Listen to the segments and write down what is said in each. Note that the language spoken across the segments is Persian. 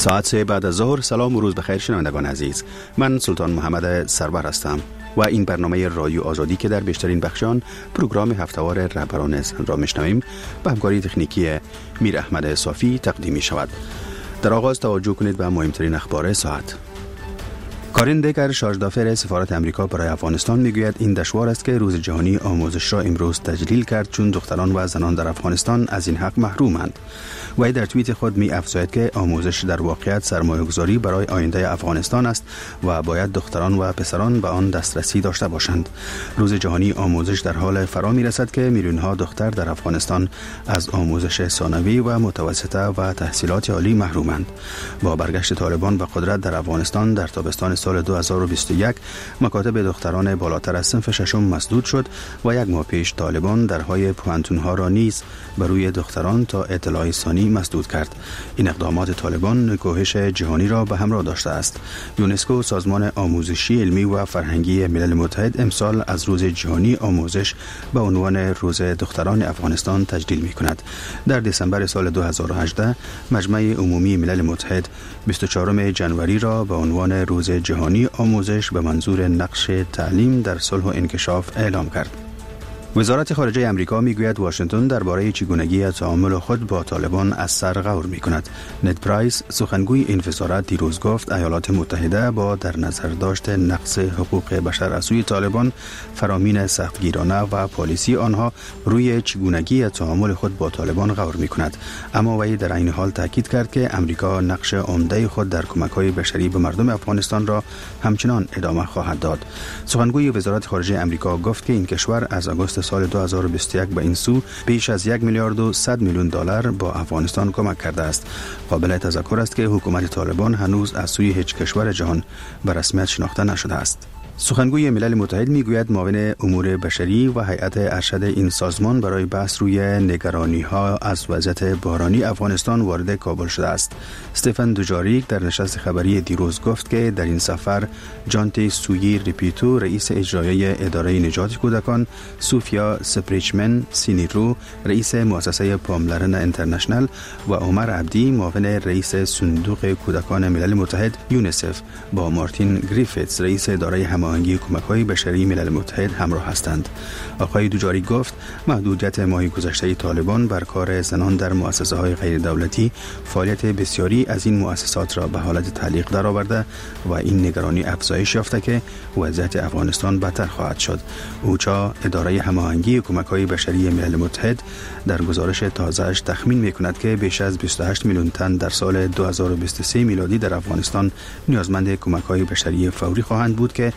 ساعت 3 بعد از ظهر. سلام و روز بخیر شنوندگان عزیز. من سلطان محمد سرور هستم و این برنامه رادیو آزادی که در بیشترین بخشان پروگرام هفته‌وار رهبران زن را میشنویم به همکاری تکنیکی میر احمد صافی تقدیم می شود. در آغاز توجه کنید به مهمترین اخبار ساعت. کارین دیگر شارژدافر سفارت امریکا برای افغانستان میگوید این دشوار است که روز جهانی آموزش را امروز تجلیل کرد چون دختران و زنان در افغانستان از این حق محرومند. و در توییت خود می افزاید که آموزش در واقعیت سرمایه‌گذاری برای آینده افغانستان است و باید دختران و پسران به آن دسترسی داشته باشند. روز جهانی آموزش در حال فرا می رسد که میلیون‌ها دختر در افغانستان از آموزش ثانوی و متوسطه و تحصیلات عالی محرومند. با برگشت طالبان به قدرت در افغانستان در تابستان سال 2021 مکاتب دختران بالاتر از صنف ششم مسدود شد و یک ماه پیش طالبان درهای پوهنتون‌ها را نیز بر روی دختران تا اطلاع ثانی مسدود کرد. این اقدامات طالبان نکوهش جهانی را به همراه داشته است. یونسکو، سازمان آموزشی علمی و فرهنگی ملل متحد، امسال از روز جهانی آموزش به عنوان روز دختران افغانستان تجلیل می‌کند. در دسامبر سال 2018 مجمع عمومی ملل متحد 24 ژانویه را به عنوان روز جهانی آموزش به منظور نقش تعلیم در صلح و انکشاف اعلام کرد. وزارت خارجه امریکا میگوید واشنگتن درباره چگونگی تعامل خود با طالبان از سر غور میکند. نت پرایس، سخنگوی این وزارت، دیروز گفت ایالات متحده با در نظر داشت نقض حقوق بشر از سوی طالبان، فرامین سختگیرانه و پالیسی آنها روی چگونگی تعامل خود با طالبان غور میکند. اما وی در این حال تاکید کرد که امریکا نقش عمده خود در کمک‌های بشری به مردم افغانستان را همچنان ادامه خواهد داد. سخنگوی وزارت خارجه امریکا گفت که این کشور از آگوست سال 2021 به این سو بیش از 1 میلیارد و 100 میلیون دلار با افغانستان کمک کرده است. قابل تذکر است که حکومت طالبان هنوز از سوی هیچ کشور جهان به رسمیت شناخته نشده است. سخنگوی ملل متحد میگوید معاون امور بشری و هیئت ارشد این سازمان برای بحث روی نگرانی‌ها از وضعیت بحرانی افغانستان وارد کابل شده است. استفن دوجاریک در نشست خبری دیروز گفت که در این سفر جانتی سویی ریپیتو، رئیس اجرایی اداره نجات کودکان، سوفیا سپریچمن سینیرو، رئیس مؤسسه پاملرن اینترنشنال و عمر عبدی، معاون رئیس صندوق کودکان ملل متحد یونیسف، با مارتین گریفیتس، رئیس اداره هماهنگی کمک‌های بشری ملل متحد همراه هستند. آقای دوجاری گفت محدودیت ماه گذشته طالبان بر کار زنان در مؤسسه‌های غیر دولتی فعالیت بسیاری از این مؤسسات را به حالت تعلیق درآورده و این نگرانی افزایش یافته که وضعیت افغانستان بدتر خواهد شد. اوچا، اداره هماهنگی کمک‌های بشری ملل متحد، در گزارش تازه‌اش تخمین می‌کند که بیش از 28 میلیون تن در سال 2023 میلادی در افغانستان نیازمند کمک‌های بشری فوری خواهند بود که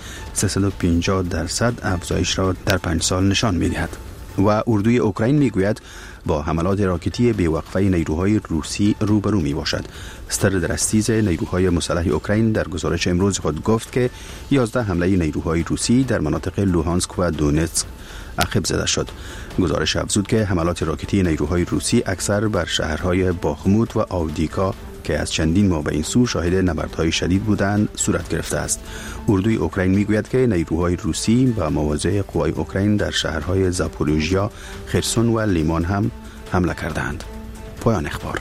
350% افزایش را در 5 سال نشان می‌دهد. و اردوی اوکراین میگوید با حملات راکتی بی‌وقفه نیروهای روسی روبرو میباشد. سردرستیز نیروهای مسلح اوکراین در گزارش امروز خود گفت که 11 حمله نیروهای روسی در مناطق لوهانسک و دونتسک عقب زده شد. گزارش افزود که حملات راکتی نیروهای روسی اکثر بر شهرهای باخموت و آودیکا که از چندین ماه به این سو شاهد نبردهای شدید بودند صورت گرفته است. اردوی اوکراین میگوید که نیروهای روسی با مواضع قوای اوکراین در شهرهای زاپوریژیا، خرسون و لیمان هم حمله کردند. پایان اخبار.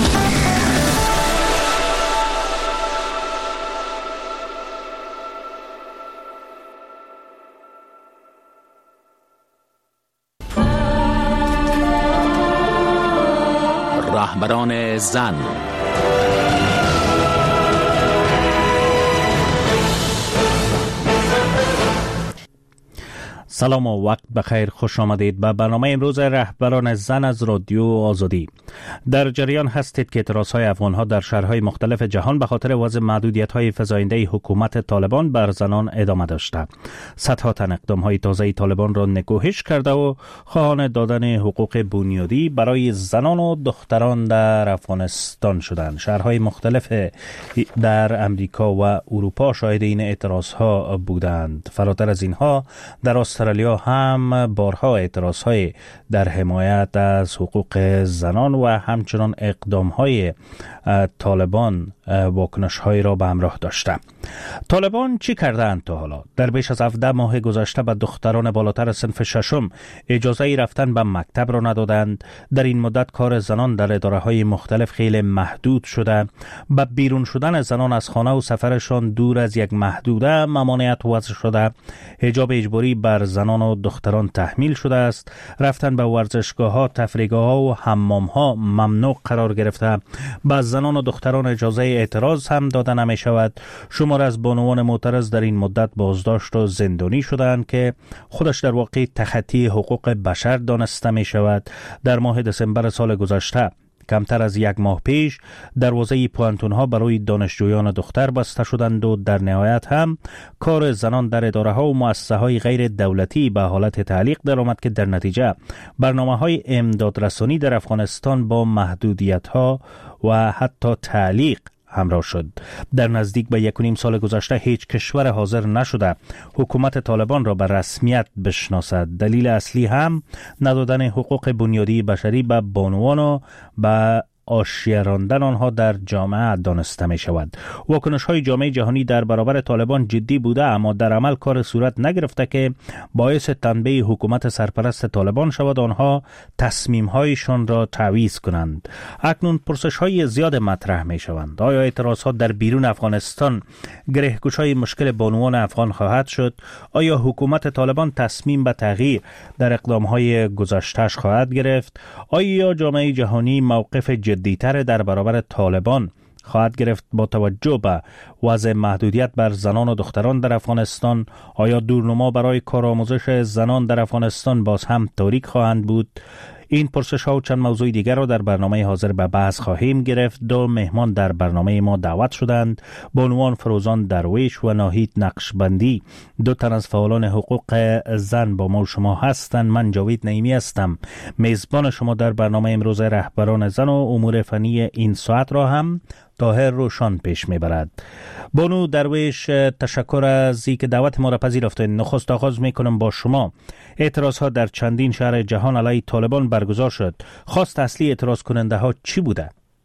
رهبران زن. سلام و وقت بخیر، خوش آمدید به برنامه امروز رهبران زن از رادیو آزادی. در جریان هستید که اعتراضهای افغانها در شهرهای مختلف جهان به خاطر وضع محدودیت‌های فزاینده حکومت طالبان بر زنان ادامه داشته. صدها تن اقدام‌های تازه طالبان را نکوهش کرده و خواهان دادن حقوق بنیادی برای زنان و دختران در افغانستان شدند. شهرهای مختلف در امریکا و اروپا شاهد این اعتراضها بودند. فراتر از اینها در استرالیا استرالیا هم بارها اعتراضهای در حمایت از حقوق زنان و همچنان اقدامهای طالبان واکنش‌هایی را به همراه داشته. طالبان چی کردند تا حالا؟ در بیش از 17 ماه گذشته به دختران بالاتر صنف ششم اجازه رفتن به مکتب را ندادند. در این مدت کار زنان در اداره‌های مختلف خیلی محدود شده. به بیرون شدن زنان از خانه و سفرشان دور از یک محدوده ممانعت وضع شده. حجاب اجباری بر زنان و دختران تحمیل شده است. رفتن به ورزشگاه‌ها، تفریحگاه‌ها و حمام‌ها ممنوع قرار گرفته. به زنان و دختران اجازه اعتراض هم داده نمی شود. شمار از بانوان معترض در این مدت بازداشت و زندانی شدند که خودش در واقع تخطی حقوق بشر دانسته می شود. در ماه دسامبر سال گذشته کمتر از یک ماه پیش دروازه پوانتون‌ها برای دانشجویان دختر بسته شدند و در نهایت هم کار زنان در اداره‌ها و مؤسسه‌های غیر دولتی به حالت تعلیق درآمد که در نتیجه برنامه‌های امدادرسانی در افغانستان با محدودیت‌ها و حتی تعلیق همراه شد. در نزدیک به 1.5 سال گذشته هیچ کشور حاضر نشده حکومت طالبان را به رسمیت بشناسد. دلیل اصلی هم ندادن حقوق بنیادی بشری به بانوان و به آشیه راندن آنها در جامعه دانسته می شود. واکنش های جامعه جهانی در برابر طالبان جدی بوده، اما در عمل کار صورت نگرفته که باعث تنبیه حکومت سرپرست طالبان شود آنها تصمیم هایشان را تعویض کنند. اکنون پرسش های زیاد مطرح می شوند. آیا اعتراضات در بیرون افغانستان گرهگوش های مشکل بانوان افغان خواهد شد؟ آیا حکومت طالبان تصمیم به تغییر در اقدام های گذشته‌اش خواهد گرفت؟ آیا جامعه جهانی موقف جدی‌تر در برابر طالبان خواهد گرفت با توجه به وضع محدودیت بر زنان و دختران در افغانستان؟ آیا دورنما برای کارآموزش زنان در افغانستان باز هم تاریک خواهند بود؟ این پرسش ها و چند موضوع دیگر را در برنامه حاضر به بحث خواهیم گرفت. دو مهمان در برنامه ما دعوت شدند: بانوان فروزان درویش و ناهید نقشبندی، دو تن از فعالان حقوق زن با ما و شما هستند. من جاوید نعیمی هستم، میزبان شما در برنامه امروز. رهبران زن و امور فنی این ساعت را هم طاهر روشان پیش میبرد. بانو درویش، تشکر از اینکه دعوت ما را پذیرفتید. نخست آغاز میکنم با شما. اعتراض ها در چندین شهر جهان علیه طالبان برگزار شد. خواست اصلی اعتراض کننده ها چی بوده؟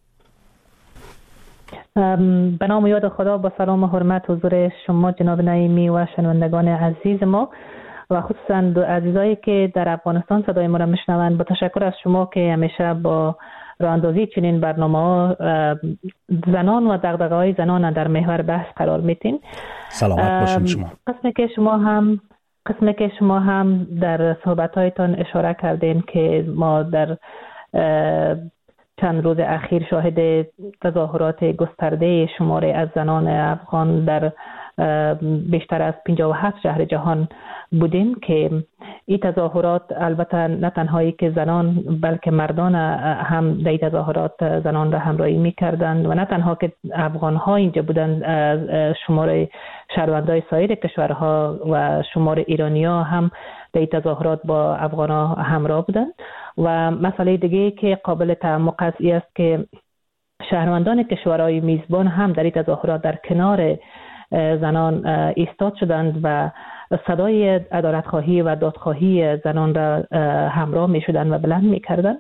به نام یاد خدا، با سلام و حرمت حضور شما جناب نعیمی و شنوندگان عزیز ما و خصوصا عزیزایی که در افغانستان صدای ما را میشنوند، با تشکر از شما که همیشه با راه اندازی چنین برنامه‌ها زنان و دغدغه‌های زنان در محور بحث قرار میتین. سلامت باشین شما. قسمی که شما هم در صحبت‌هایتان اشاره کردین که ما در چند روز اخیر شاهد تظاهرات گسترده شماری از زنان افغان در بیشتر از 57 شهر جهان بودیم که این تظاهرات البته نه تنهایی که زنان بلکه مردان هم در این تظاهرات زنان را همراهی می‌کردند و نه تنها که افغان‌ها اینجا بودند، شمار شهروندان سایر کشورها و شمار ایرانی‌ها هم در این تظاهرات با افغان‌ها همراه بودند. و مسئله دیگه که قابل تعمق است که شهروندان کشورهای میزبان هم در این تظاهرات در کنار زنان ایستاد شدند و صدای عدالت‌خواهی و دادخواهی زنان را همراه می شدند و بلند می کردند.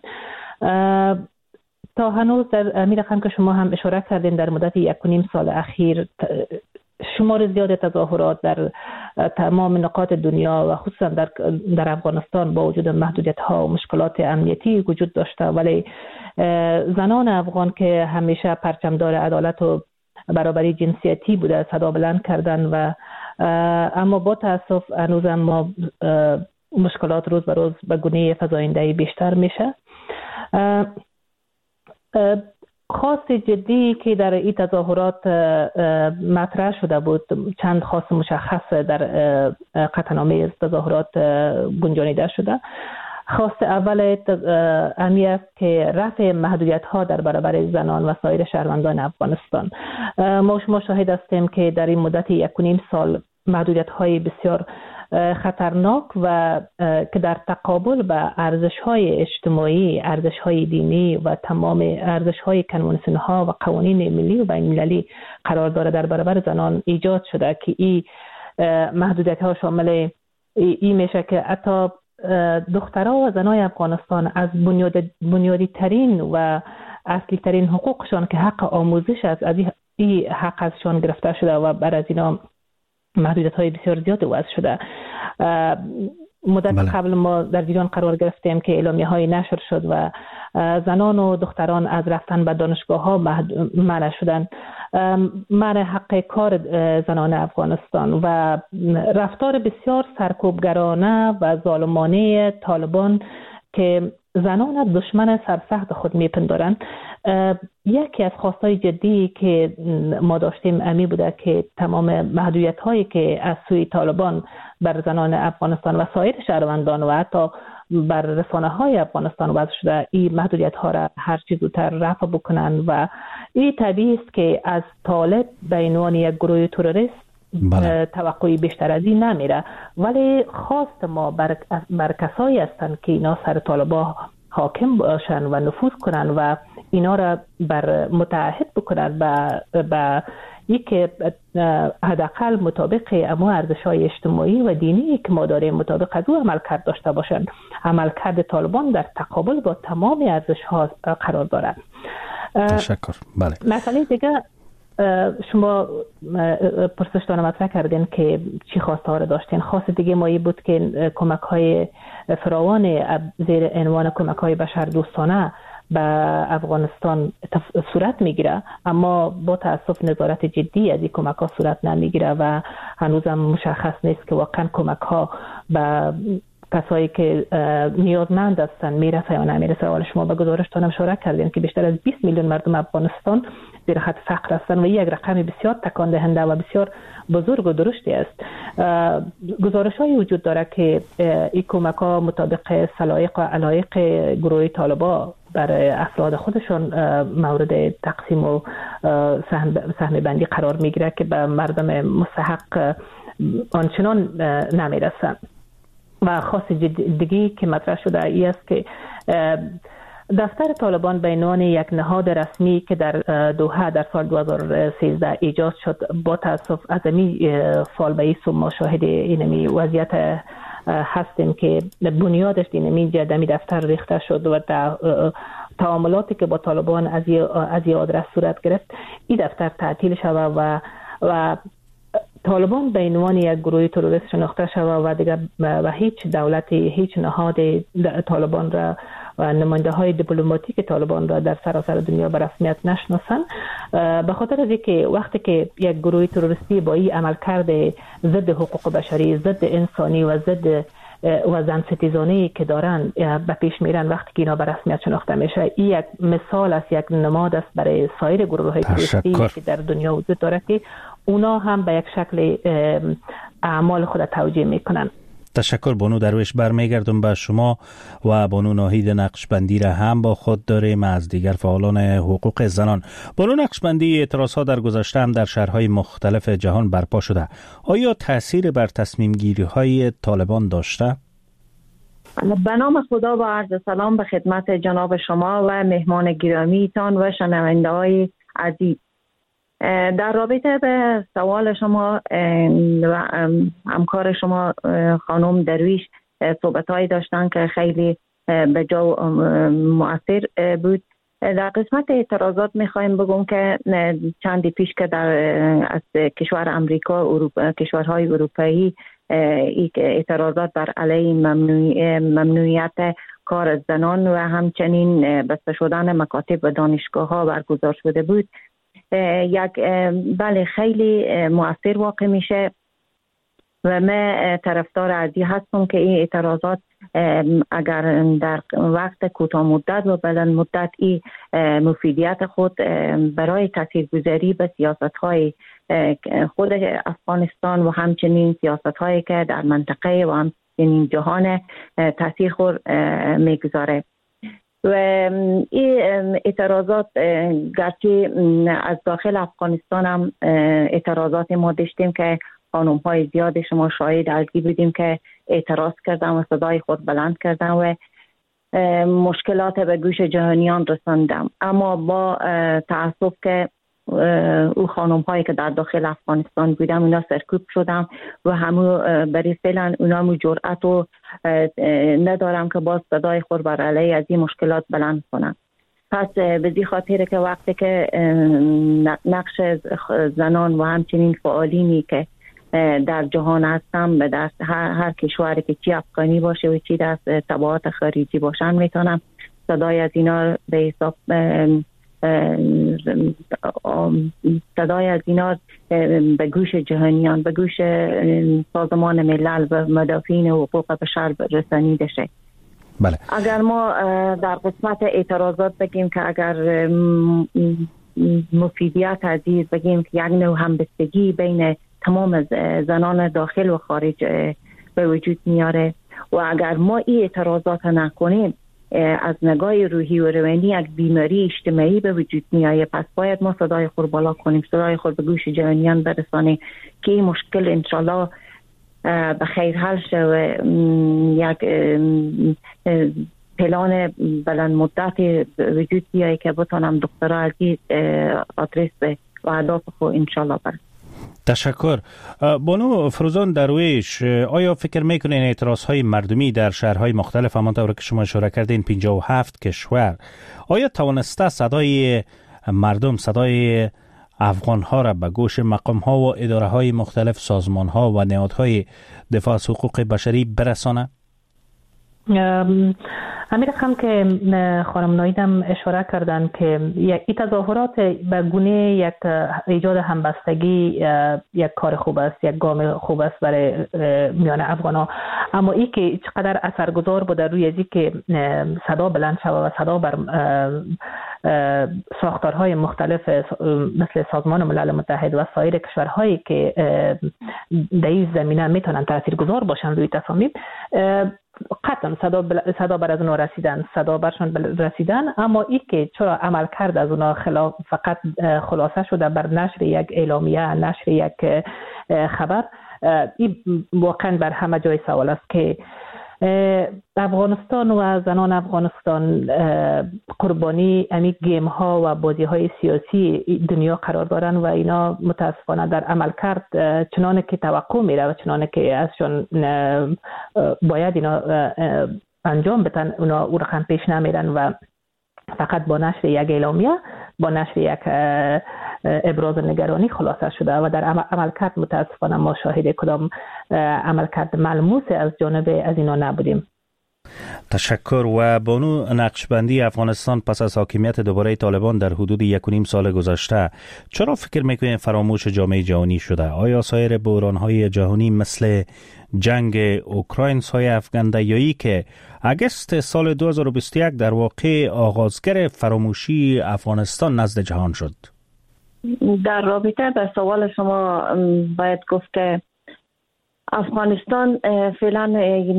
تا هنوز در می رقم که شما هم اشاره کردین در مدت 1.5 سال اخیر شمار زیاد تظاهرات در تمام نقاط دنیا و خصوصا در افغانستان با وجود محدودیت ها و مشکلات امنیتی وجود داشته، ولی زنان افغان که همیشه پرچمدار عدالت و برابری جنسیتی بوده صدا بلند کردن و اما با تاسف هنوز ما مشکلات روز به روز به گونه فزاینده‌ای بیشتر میشه. خواست جدی که در این تظاهرات مطرح شده بود، چند خواست مشخص در قطعنامه تظاهرات گنجانیده شده. خواست اول امی است که رفع محدودیت ها در برابر زنان و سایر شهروندان افغانستان. ما شما شاهد هستیم که در این مدت 1.5 سال محدودیت های بسیار خطرناک و که در تقابل به ارزش های اجتماعی، ارزش های دینی و تمام ارزش های کنوانسیون ها و قوانین ملی و بین المللی قرار داره در برابر زنان ایجاد شده که این محدودیت ها شامل این میشه که حتی دخترها و زنای افغانستان از بنیادی ترین و اصلی ترین حقوقشان که حق آموزش است، از این حق ازشان گرفته شده و بر از اینا محدودیت های بسیار زیاد وضع شده. مدت قبل ما در جریان قرار گرفتیم که اعلامیه های نشر شد و زنان و دختران از رفتن به دانشگاه ها منع شدن، منع حق کار زنان افغانستان و رفتار بسیار سرکوبگرانه و ظالمانه طالبان که زنان از دشمن سرسخت خود میپندارند. یکی از خواستهای جدی که ما داشتیم امی بوده که تمام محدودیت هایی که از سوی طالبان بر زنان افغانستان و سایر شهروندان و حتی بر رسانه های افغانستان وضع شده، این محدودیت ها را هر چیز زودتر رفع بکنن و این طبیعی است که از طالب به عنوان یک گروه تروریست توقعی بیشتر از این نمیره، ولی خواست ما بر کسایی هستند که اینا سر طالبا حاکم باشن و نفوذ کنن و اینا را بر متعهد بکنن به یک حداقل مطابق امو ارزش‌های اجتماعی و دینی که ما داریم مطابق از او عملکرد داشته باشن. عملکرد طالبان در تقابل با تمام ارزش‌ها قرار دارد. تشکر. بله. مسئله دیگه شما پرسشتان مطرح کردین که چی خواسته ها را داشتین. خواست دیگه مایی بود که کمک های فراوان زیر عنوان کمک های بشر دوستانه به افغانستان صورت میگیره، اما با تاسف نظارت جدی از این کمک ها صورت نمیگیره و هنوزم مشخص نیست که واقعا کمک ها به کسایی که نیازمند هستن میرسه یا نمیرسه. حالا شما به گزارشتان هم اشاره کردین که بیشتر از 20 میلیون مردم افغانستان زیر خط فقر هستند و یک رقم بسیار تکان دهنده و بسیار بزرگ و درشتی است. گزارش‌هایی وجود داره که این کمک‌ها مطابق سلایق و علایق گروه طالبان برای افراد خودشون مورد تقسیم و سهم بندی قرار میگیره که به مردم مستحق آنچنان نمیرسن. و خاص دیگی که مطرح شده ای است که دفتر طالبان به عنوان یک نهاد رسمی که در دوحه در سال 2013 ایجاد شد، با تاسف از این فال به این ما شاهد اینمی وضعیت هستیم که بنیادش اینمی جدمی دفتر ریخته شد و تعاملاتی که با طالبان از این آدرس صورت گرفت، این دفتر تعطیل شود و طالبان به عنوان یک گروه تروریست شناخته شود و دیگر و هیچ دولتی، هیچ نهاد طالبان را و نماینده های دیپلماتیک طالبان را در سراسر دنیا به رسمیت نشناسند، به خاطر از اینکه وقتی که یک گروه تروریستی با این عملکرد ضد حقوق بشری، ضد انسانی و ضد و زن ستیزانه‌ای که دارن به پیش میرن، وقتی که اینا به رسمیت شناخته میشه، این یک مثال است، یک نماد است برای سایر گروه‌های تروریستی که در دنیا وجود داره که اونا هم به یک شکل اعمال خود توجیه میکنن. تشکر. بانو درویش، برمیگردم به شما و بانو ناهید نقشبندی را هم با خود داریم از دیگر فعالان حقوق زنان. بانو نقشبندی، اعتراضها در گذشته هم در شهرهای مختلف جهان برپا شده. آیا تأثیر بر تصمیم گیری های طالبان داشته؟ به نام خدا و عرض سلام به خدمت جناب شما و مهمان گرامیتان و شنونده های عزیز. در رابطه به سوال شما و همکار شما خانم درویش صحبت‌هایی داشتن که خیلی به جا مؤثر بود. در قسمت اعتراضات می‌خوایم بگم که چندی پیش که از کشور امریکا، کشورهای اروپایی اعتراضات بر علیه ممنوعیت کار زنان و همچنین بسته شدن مکاتب و دانشگاه‌ها برگزار شده بود، بله خیلی مؤثر واقع میشه و من طرفدار ازی هستم که این اعتراضات اگر در وقت کوتاه مدت و بلند مدت این مفیدیت خود برای تاثیرگذاری به سیاست‌های خود افغانستان و همچنین سیاست‌هایی که در منطقه و همچنین جهان تاثیر خود میگذاره. و این اعتراضات گرچه از داخل افغانستان هم اعتراضات ما داشتیم که خانم های زیاد شما شاهد ازی بودیم که اعتراض کردن و صدای خود بلند کردن و مشکلات به گوش جهانیان رساندم، اما با تأسف که او خانم هایی که در داخل افغانستان بودم اونا سرکوب شدم و همو برای فعلا اونا مو جرأت و ندارم که باز صدای خود بر علیه از این مشکلات بلند کنم. پس به این خاطر که وقتی که نقش زنان و همچنین فعالینی که در جهان هستم به دست هر کشوری که چی افغانی باشه و چی دست تبعات خارجی باشن میتونم صدای از اینا به حساب صدای از اینا به گوش جهانیان، به گوش سازمان ملل و مدافعین حقوق بشر رسانیده شه. بله. اگر ما در قسمت اعتراضات بگیم که اگر مفیدیت عزیز بگیم که یک نوع همبستگی بین تمام زنان داخل و خارج به وجود میاره و اگر ما این اعتراضات نکنیم از نگاه روحی و روانی یک بیماری اجتماعی به وجود میایه. پس باید ما صدای خود بالا کنیم، صدای خود به گوش جهانیان برسانیم که این مشکل انشالله به خیر حل شه و یک پلان بلند مدت وجود بیایه که بتونم دکترها عزیز آدرس به اهداف خود انشالله برسیم. تشکر. بانو فروزان درویش، آیا فکر میکنین اعتراضهای مردمی در شهرهای مختلف همانطور که شما اشاره کردین 57 کشور آیا توانسته صدای مردم، صدای افغانها را به گوش مقامها و اداره های مختلف، سازمانها و نهادهای دفاع از حقوق بشری برسانه؟ همین رقم که خانم نایدم اشاره کردن که این تظاهرات به گونه یک ایجاد همبستگی یک کار خوب است، یک گام خوب است برای میان افغان‌ها، اما این که چقدر اثرگذار بوده روی ازی که صدا بلند شود و صدا بر ساختارهای مختلف مثل سازمان ملل متحد و سایر کشورهایی که در این زمینه میتونن تاثیرگذار باشن روی تصامیم، قطعا صدا بر از اونا رسیدن، صدا برشان رسیدن، اما این که چرا عمل کرد از اونا فقط خلاصه شده بر نشر یک اعلامیه، نشر یک خبر، این واقعا بر همه جای سوال است که افغانستان و زنان افغانستان قربانی امی گیم ها و بازی های سیاسی دنیا قرار دارن و اینا متاسفانه در عمل کرد چنانه که توقع میره و چنانه که ازشان باید اینا انجام بدن اونا او رقم پیش نمیرن و فقط با نشر یک اعلامیه، با نشر یک ابراز نگرانی خلاصه شده و در عملکرد متاسفانه ما شاهد کدام عملکرد ملموس از جانب از اینا نبودیم. تشکر. و بانو نقشبندی، افغانستان پس از حاکمیت دوباره طالبان در حدود 1.5 سال گذشته چرا فکر میکنید فراموش جامعه جهانی شده؟ آیا سایر بحران‌های جهانی مثل جنگ اوکراین، سایه افغانده‌ای که اگست سال 2021 در واقع آغازگر فراموشی افغانستان نزد جهان شد؟ در رابطه به سوال شما باید گفت که افغانستان فعلا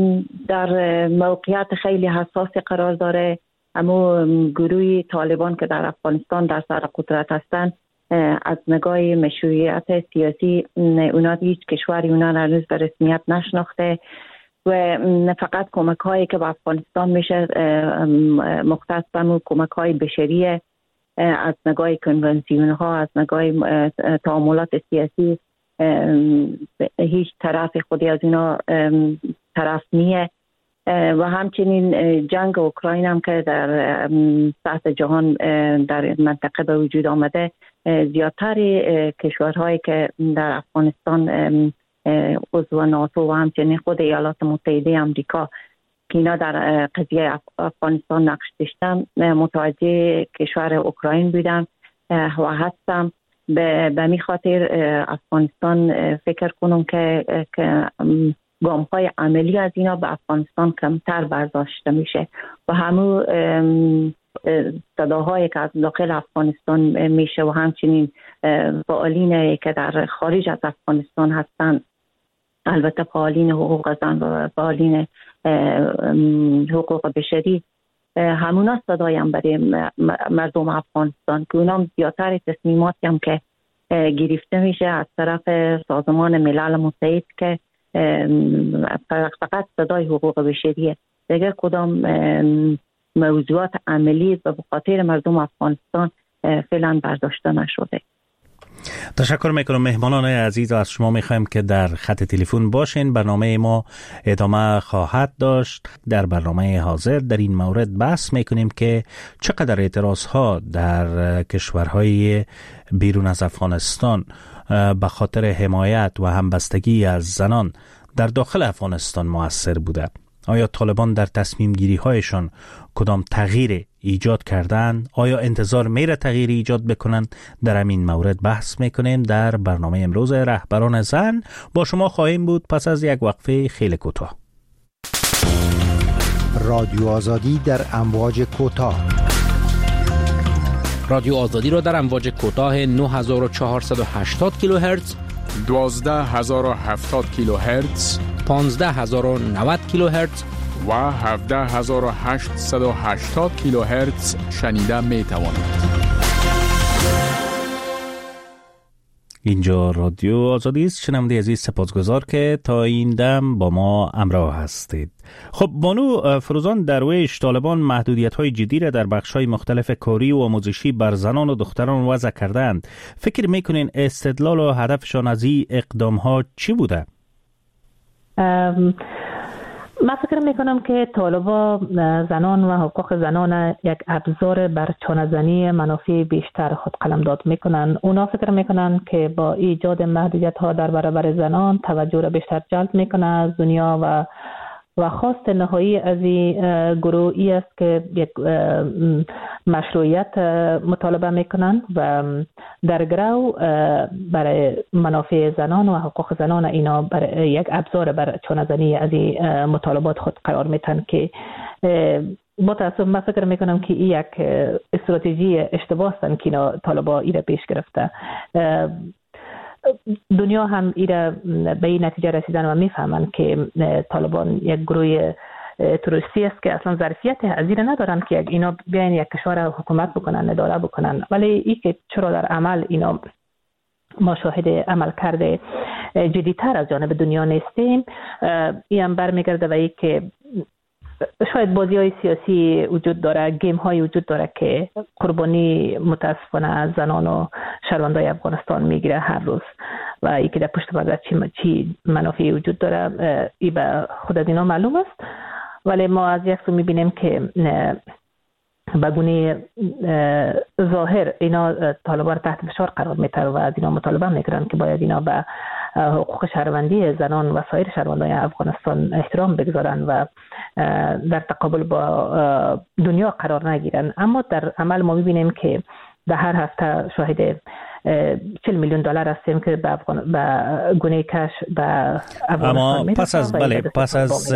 در موقعیت خیلی حساسی قرار داره. اما گروه طالبان که در افغانستان در سر قدرت هستند از نگاه مشروعیت سیاسی اونا هیچ کشوری اونا هنوز به رسمیت نشناخته و فقط کمک هایی که به افغانستان میشه مختص به کمک های بشریه از نگاه کنونسیون ها، از نگاه تعاملات سیاسی هیچ طرف خودی از اینا طرف نیه و همچنین جنگ اوکراین هم که در سطح جهان در منطقه به وجود آمده، زیادتر کشورهایی که در افغانستان عضو ناتو و همچنین خود ایالات متحده آمریکا که اینا در قضیه افغانستان نقش داشتن متوجه کشور اوکراین بودن و هستم. به می خاطر افغانستان فکر کنم که گام های عملی از اینا به افغانستان کمتر برداشته میشه و همون صداهایی که از داخل افغانستان میشه و همچنین فعالینی که در خارج از افغانستان هستن، البته فعالین حقوق زن و فعالین حقوق بشری، همونا صدایم برای مردم افغانستان که اونام زیادتر تصمیماتی هم که گرفته میشه از طرف سازمان ملل متحد که فقط صدای حقوق بشریه، دیگه کدام موضوعات عملی به خاطر مردم افغانستان فعلا برداشته نشده. تشکر میکنم مهمانان عزیز. از شما میخوایم که در خط تلفن باشین. برنامه ما ادامه خواهد داشت. در برنامه حاضر در این مورد بحث میکنیم که چقدر اعتراض ها در کشورهای بیرون از افغانستان به خاطر حمایت و همبستگی از زنان در داخل افغانستان مؤثر بوده. آیا طالبان در تصمیم گیری هایشان کدام تغییر ایجاد کردند؟ آیا انتظار میره تغییر ایجاد بکنن؟ در همین مورد بحث میکنیم در برنامه امروز رهبران زن. با شما خواهیم بود پس از یک وقفه خیلی کوتاه. رادیو آزادی در امواج کوتاه. رادیو آزادی را در امواج کوتاه 9480 کیلوهرتز، 12070 کیلوهرتز، 15090 کیلوهرتز و 17880 کیلوهرتز شنیده می توانید. اینجا رادیو آزادی است. شنونده عزیز سپاسگزار که تا این دم با ما همراه هستید. خب بانو فروزان درویش، طالبان محدودیت‌های جدی را در بخش‌های مختلف کاری و آموزشی بر زنان و دختران وضع کردند. فکر می‌کنین استدلال و هدفشان از این اقدام‌ها چی بوده؟ من فکر میکنم که طالبا زنان و حقوق زنان یک ابزار بر چانه‌زنی منافع بیشتر خود قلمداد میکنن. اونا فکر میکنن که با ایجاد محدودیت ها در برابر زنان توجه را بیشتر جلب میکنه از دنیا و خواست نهایی از این گروهی است که یک مشروعیت مطالبه میکنن و در گرو برای منافع زنان و حقوق زنان اینا برای یک ابزار بر چانه‌زنی از این مطالبات خود قرار میتن که متاسف من فکر میکنم که این یک استراتژی اشتباه است که اینا طالبا ایره پیش گرفته. دنیا هم ایره به این نتیجه رسیدن و میفهمن که طالبان یک گروه تروریستی است که اصلا ظرفیت حضیر ندارن که اینا بیاین یک کشور حکومت بکنن، اداره بکنن. ولی این که چرا در عمل اینا ما شاهد عمل کرده جدیتر از جانب دنیا نیستیم، این هم برمیگرده و این که شاید بازی های سیاسی وجود داره، گیم های وجود داره که قربانی متاسفانه از زنان و شهروندای افغانستان میگیره هر روز و ای که در پشت پرده چی منافعی وجود داره ای به خود از اینا معلوم است. ولی ما از یک سو میبینیم که به گونه ظاهر اینا طالبان تحت فشار قرار میتر و از اینا مطالبه میکنن که باید اینا به حقوق شهروندی زنان و سایر شهروندان افغانستان احترام بگذارن و در تقابل با دنیا قرار نگیرن. اما در عمل ما میبینیم که در هر هفته شاهد 40 میلیون دلار هستیم که به گونه کش به افغانستان میرسه. اما پس از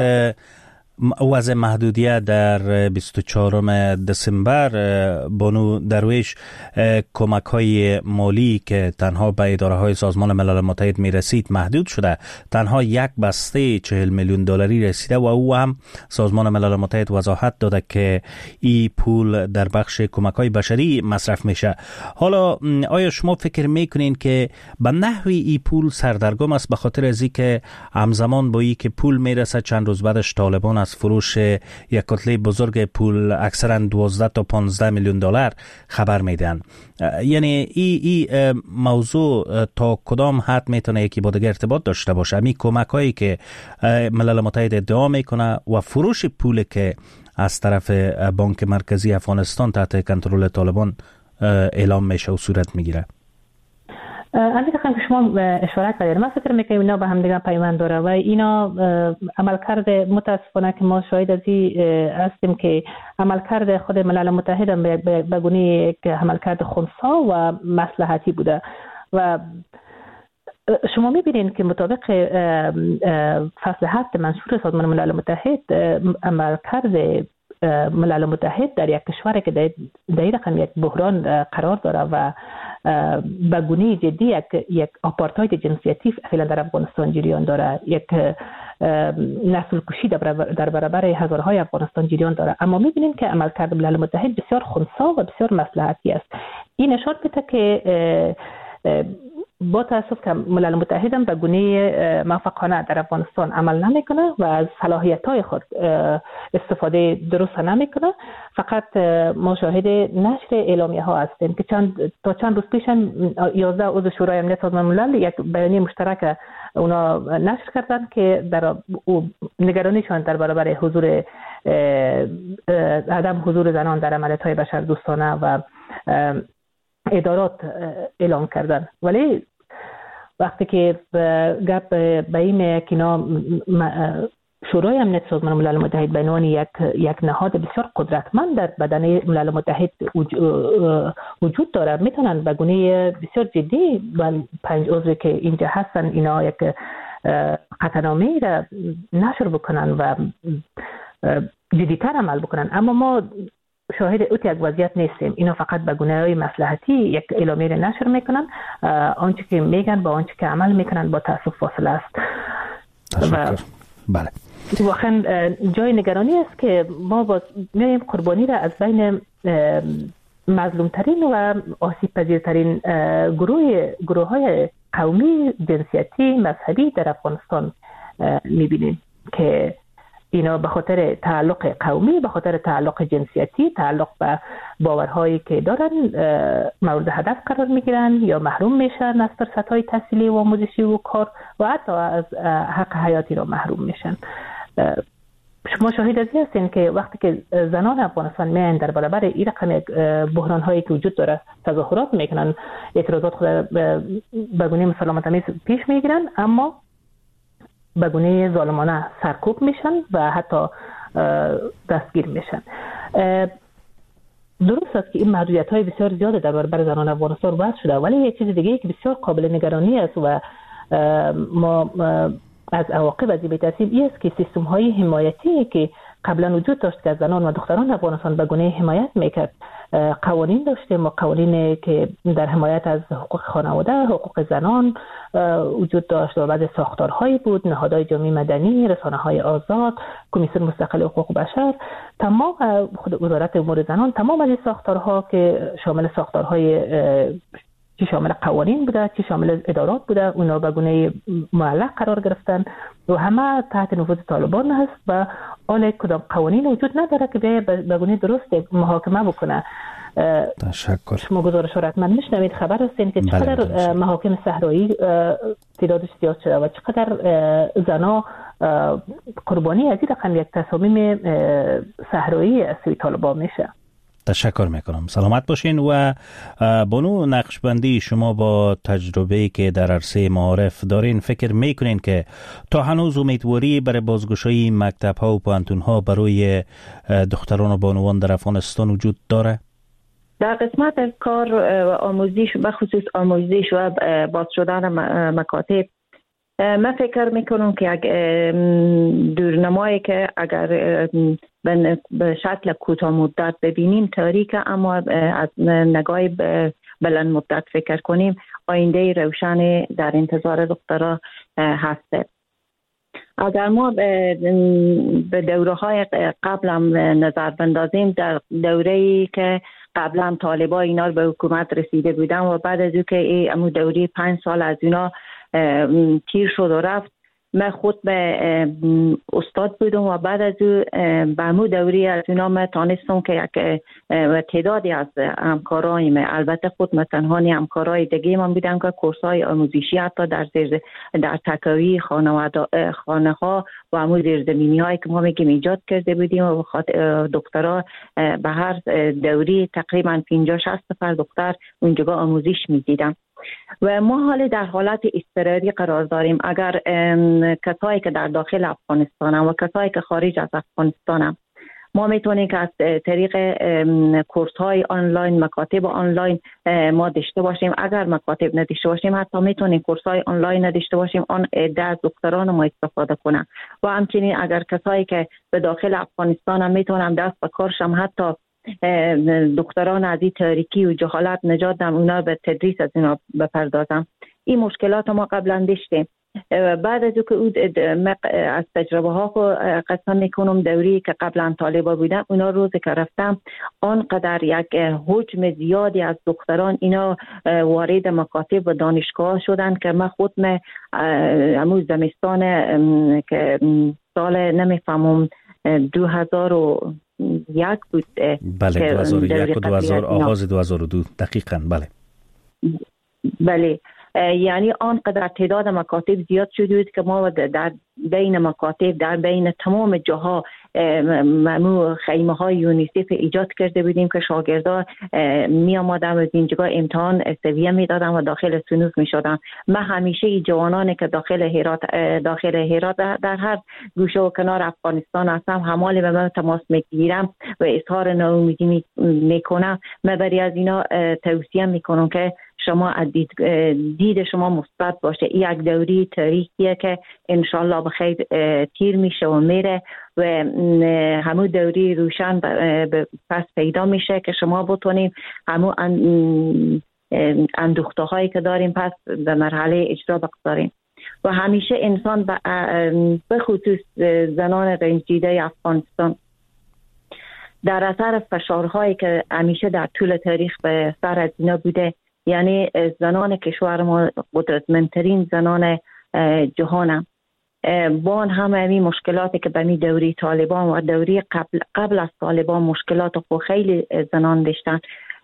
وضع محدودیت در 24 دسامبر بانو درویش، کمک های مالی که تنها به اداره های سازمان ملل متحد می رسید محدود شده. تنها یک بسته 40 میلیون دلاری رسیده و او هم سازمان ملل متحد وضاحت داده که این پول در بخش کمک های بشری مصرف میشه. حالا آیا شما فکر میکنین که به نحوی این پول سردرگم است به خاطر از اینکه همزمان با این که پول میرسه چند روز بعدش طالبان از فروش یک کتله بزرگ پول اکثرا 12 تا 15 میلیون دلار خبر میدن؟ یعنی این موضوع تا کدام حد میتونه یکی با دیگه ارتباط داشته باشه؟ همین کمک هایی که ملل متحد ادعا میکنه و فروش پول که از طرف بانک مرکزی افغانستان تحت کنترل طالبان اعلام میشه و صورت میگیره. همین که شما اشاره کردید، من فکر میکنم اینا به هم دیگه پیوند داره و اینا عملکرد متاسفانه که ما شاهد از این هستیم که عملکرد خود ملل متحد هم به گونه یک عملکرد خنثی و مصلحتی بوده و شما میبینین که مطابق فصل 7 منشور سازمان ملل متحد عملکرد ملل متحد در یک کشوری که در این رقم یک بحران قرار داره و به گونه جدی یک آپارتاید جنسیتی فعلا در افغانستان جریان داره، یک نسل کشی در برابر هزارهای افغانستان جریان داره. اما میبینیم که عملکرد ملل متحد بسیار خنثی و بسیار مصلحتی است. این نشان میده که با تاسف که ملل متحد هم به گونه موفقانه در افغانستان عمل نمیکنه و از صلاحیت‌های خود استفاده درست نمیکنه. فقط ما شاهد نشر اعلامیه ها هستیم که تا چند روز پیش 11 عضو شورای امنیت سازمان ملل یک بیانیه مشترک اونا نشر کردن که در نگرانیشان در برابر عدم حضور زنان در عملیات‌های بشردوستانه و ادارات اعلام کردن. ولی وقتی که گپ به این که اینا شورای امنیت سازمان ملل متحد به عنوان یک نهاد بسیار قدرتمند در بدن ملل متحد وجود داره، میتونن به گونه بسیار جدی و 5 عضوی که اینجا هستن اینا یک قطعنامه را نشر بکنن و جدیتر عمل بکنن. اما ما شاهد اوت یک وضعیت نیستیم. اینا فقط به گونه‌های مصلحتی یک اعلامیه را نشر میکنن، آنچه که میگن با آنچه که عمل میکنن با تاسف فاصله است. بله. واقعا جای نگرانی است که ما میایم قربانی را از بین مظلومترین و آسیب پذیرترین گروه‌های قومی، جنسیتی، مذهبی در افغانستان میبینیم که اینا به خاطر تعلق قومی، به خاطر تعلق جنسیتی، تعلق به باورهایی که دارن مورد هدف قرار میگیرن یا محروم میشن از فرصت‌های تحصیلی و آموزشی و کار و حتی از حق حیاتی را محروم میشن. شما شاهد از این هستین که وقتی که زنان افغانستان میان در برابر این رقم بحران‌هایی که وجود داره تظاهرات میکنن، اعتراضات خود به گونه مسالمت‌آمیز پیش میگیرن، اما به گونه ظالمانه سرکوب میشن و حتی دستگیر میشن. درست است که این محدودیت‌های بسیار زیاده در برابر زنان افغانستان وضع شده، ولی یک چیز دیگه که بسیار قابل نگرانی است و ما از عواقب از این بترسیم این است که سیستم‌های حمایتی که قبلا وجود داشت که زنان و دختران افغانستان به گونه حمایت میکرد، قوانین داشتیم و قوانینی که در حمایت از حقوق خانواده، حقوق زنان وجود داشت و بعد ساختارهایی بود، نهادهای جامعه مدنی، رسانه‌های آزاد، کمیسیون مستقل حقوق بشر، تمام خود وزارت امور زنان، تمام از این ساختارها که شامل ساختارهای چی شامل قوانین بوده، چی شامل ادارات بوده، اونا به گونه معلق قرار گرفتن و همه تحت نفوذ طالبان هست و آن کدام قوانین وجود نداره که بیایه به گونه درست محاکمه بکنه. تشکر. شما گزارش را حتما میشنوید، خبر هستین که چقدر محاکم صحرایی تعدادش زیاد شده و چقدر زنا قربانی از این رقم یک تصامیم صحرایی از سوی طالبان میشه. تشکر میکنم. سلامت باشین. و بانو نقشبندی، شما با تجربه‌ای که در عرصه معارف دارین فکر میکنین که تا هنوز امیدواری برای بازگشایی مکتب‌ها و پوهنتون‌ها برای دختران و بانوان در افغانستان وجود داره؟ در قسمت کار آموزش، به خصوص آموزش و باز شدن مکاتب، من فکر میکنم که دورنمایی که اگر به شکل کوتاه مدت ببینیم تاریک، اما از نگاه بلند مدت فکر کنیم آینده روشن در انتظار دخترها هست. اگر ما به دوره های قبل هم نظر بندازیم، در دوره‌ای که قبلا طالبان اینا به حکومت رسیده بودن و بعد از که امو دوره 5 سال از اینا تیر شد و رفت، من خود به استاد بودم و بعد از به امو دوری از اینا من تانستم که یک تعدادی از همکارایم، البته خود من تنهانی همکارای دیگه من بودم که کورسای آموزشی حتی در تکاوی خانه ها و امو زیرزمینی هایی که ما میگیم ایجاد کرده بودیم و دکترها به هر دوری تقریبا 50-60 نفر دختر اونجا آموزش میدیدم و ما حالا در حالت اضطراری قرار داریم. اگر کسایی که در داخل افغانستان و کسایی که خارج از افغانستان، ما میتونیم که از طریق کورس های آنلاین، مکاتب آنلاین ما داشته باشیم. اگر مکاتب نداشته باشیم حتی میتونیم کورس های آنلاین نداشته باشیم، آن عده از دکتران ما استفاده کنن. و همچنین اگر کسایی که به داخل افغانستان هم میتونم دست به کارشم، حتی دکتران از این تاریکی و جهالت نجات دم، اونا به تدریس از اینا بپردازم. این مشکلات ما قبلا داشتیم. بعد از که از تجربه ها قسم میکنم دوری که قبلا طالبا بودم، اونا روز که رفتم آنقدر یک حجم زیادی از دختران اینا وارد مکاتب و دانشگاه شدن که من خود امروز زمستان که سال نمیفهمم 2001 بود. بله 2001 و 2000 آغاز 2002 دقیقاً. بله یعنی آنقدر تعداد مکاتب زیاد شده بود که ما در بین مکاتب در بین تمام جاها خیمه های یونیسف ایجاد کرده بودیم که شاگردا می آمدن و اینجا امتحان سویه می دادن و داخل صنوف می شدن. من همیشه این جوانانی که داخل هرات در هر گوشه و کنار افغانستان هستم همال به من تماس می گیرم و اظهار ناامیدی می کنم. من برای از اینا توصیه می کنم که شما دید شما مثبت باشه. این یک دوری تاریخیه که انشالله بخیر تیر میشه و میره و همون دوری روشن پس پیدا میشه که شما بتونیم همون اندوخته هایی که داریم پس به مرحله اجرا بگذاریم. و همیشه انسان به خصوص زنان رنجیده افغانستان در اثر فشارهایی که همیشه در طول تاریخ به سر از اینا بوده، یعنی زنان کشور ما قدرتمندترین زنان جهانم، با همه مشکلاتی که به می دوری طالبان و دوری قبل از طالبان مشکلات خو خیلی زنان داشتن.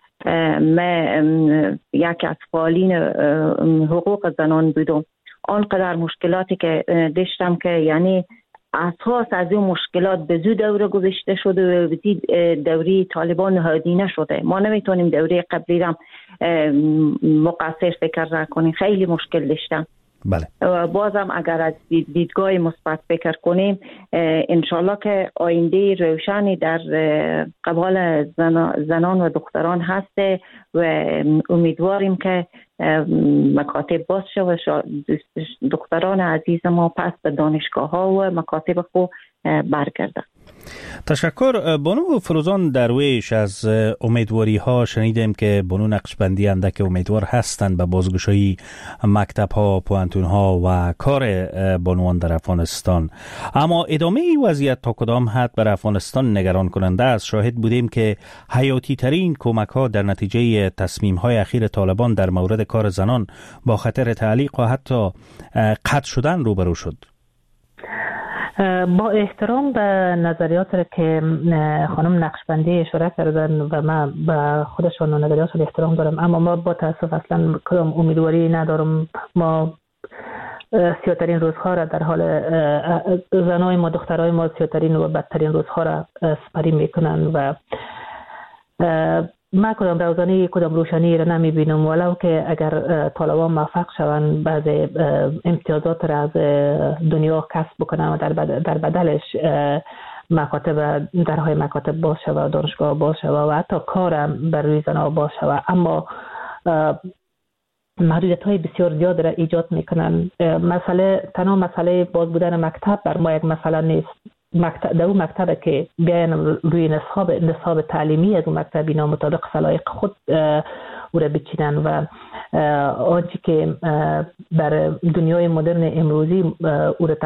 من یکی از فعالین حقوق زنان بودم. آنقدر مشکلاتی که داشتم که یعنی اساس از اون مشکلات به زود دوره گذشته شده و به دوری طالبان نهادی نشده. ما نمیتونیم دوره قبلی را مقصر فکر کنیم، خیلی مشکل داشتم. بله. بازم اگر از دیدگاه مثبت فکر کنیم انشالله که آینده روشنی در قبال زنان و دختران هسته و امیدواریم که مکاتب باز شه و دختران عزیز ما پس به دانشگاه ها و مکاتب خود برگردن. تشکر. بانو فروزان درویش، از امیدواری ها شنیدیم که بانو نقشبندی اندک امیدوار هستند به بازگشایی مکتب ها، پوانتون ها و کار بانوان در افغانستان، اما ادامه این وضعیت تا کدام حد بر افغانستان نگران کننده است؟ شاهد بودیم که حیاتی ترین کمک ها در نتیجه تصمیم های اخیر طالبان در مورد کار زنان با خطر تعلیق و حتی قطع شدن روبرو شد. با احترام به نظریات که خانم نقشبندی اشاره کردن و من به خودشان و نظریاتشان احترام دارم، اما ما با تاسف اصلا کدام امیدواری ندارم. ما سیاترین روزها را در حال زنای ما، دخترای ما سیاترین و بدترین روزها را سپری میکنن و ما کدام روزانی کدام روشنی را نمی بینم، ولو که اگر طالبان موفق شوند بعض امتیازات را از دنیا کسب بکنن و در بدلش مکاتب درهای مکاتب باشه و دانشگاه باشه و حتی کار بر روی زنها باشه، اما محدودیت های بسیار زیاد را ایجاد میکنن. تنها مسئله باز بودن مکتب بر ما یک مسئله نیست. در اون مکتب که بیاین روی نصاب تعلیمی از اون مکتب اینا مطابق سلایق خود او را بچینن و آنچه که بر دنیای مدرن امروزی او را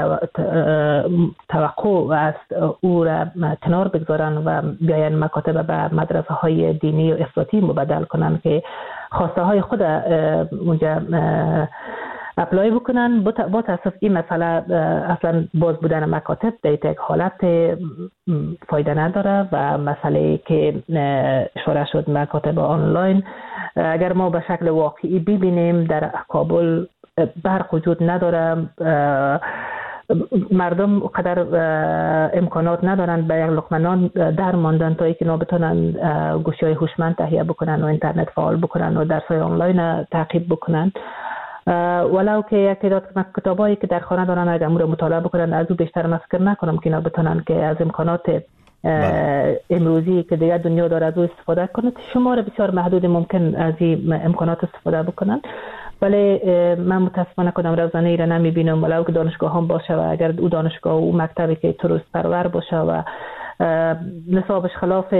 توقع است او را کنار بگذارن و بیاین مکاتب به مدرسه های دینی و افراطی مبدل کنن که خواسته های خود اونجا اپلای بکنن. با تاسف این مسئله اصلا باز بودن مکاتب در یک حالت فایده نداره و مسئله که اشاره شد مکاتب آنلاین اگر ما به شکل واقعی ببینیم در کابل برق وجود نداره، مردم قدر امکانات ندارن به یک لقمه نان در ماندن تا اینکه بتونن گوشی‌های هوشمند تهیه بکنن و اینترنت فعال بکنن و درس‌های آنلاین تعقیب بکنن. ولو که یک تعداد کتابایی که در خانه دارن اگر امور مطالعه بکنن از او بیشتر من فکر نکنم که اینا بتونن که از امکانات امروزی که دیگر دنیا داره از او استفاده کنند. شمار بسیار محدود ممکن از این امکانات استفاده بکنن، ولی من متاسفانه کدام روزانه ای را نمیبینم ولو که دانشگاه هم باشه و اگر او دانشگاه و مکتبی که تروریست پرور باشه و نصابش خلاف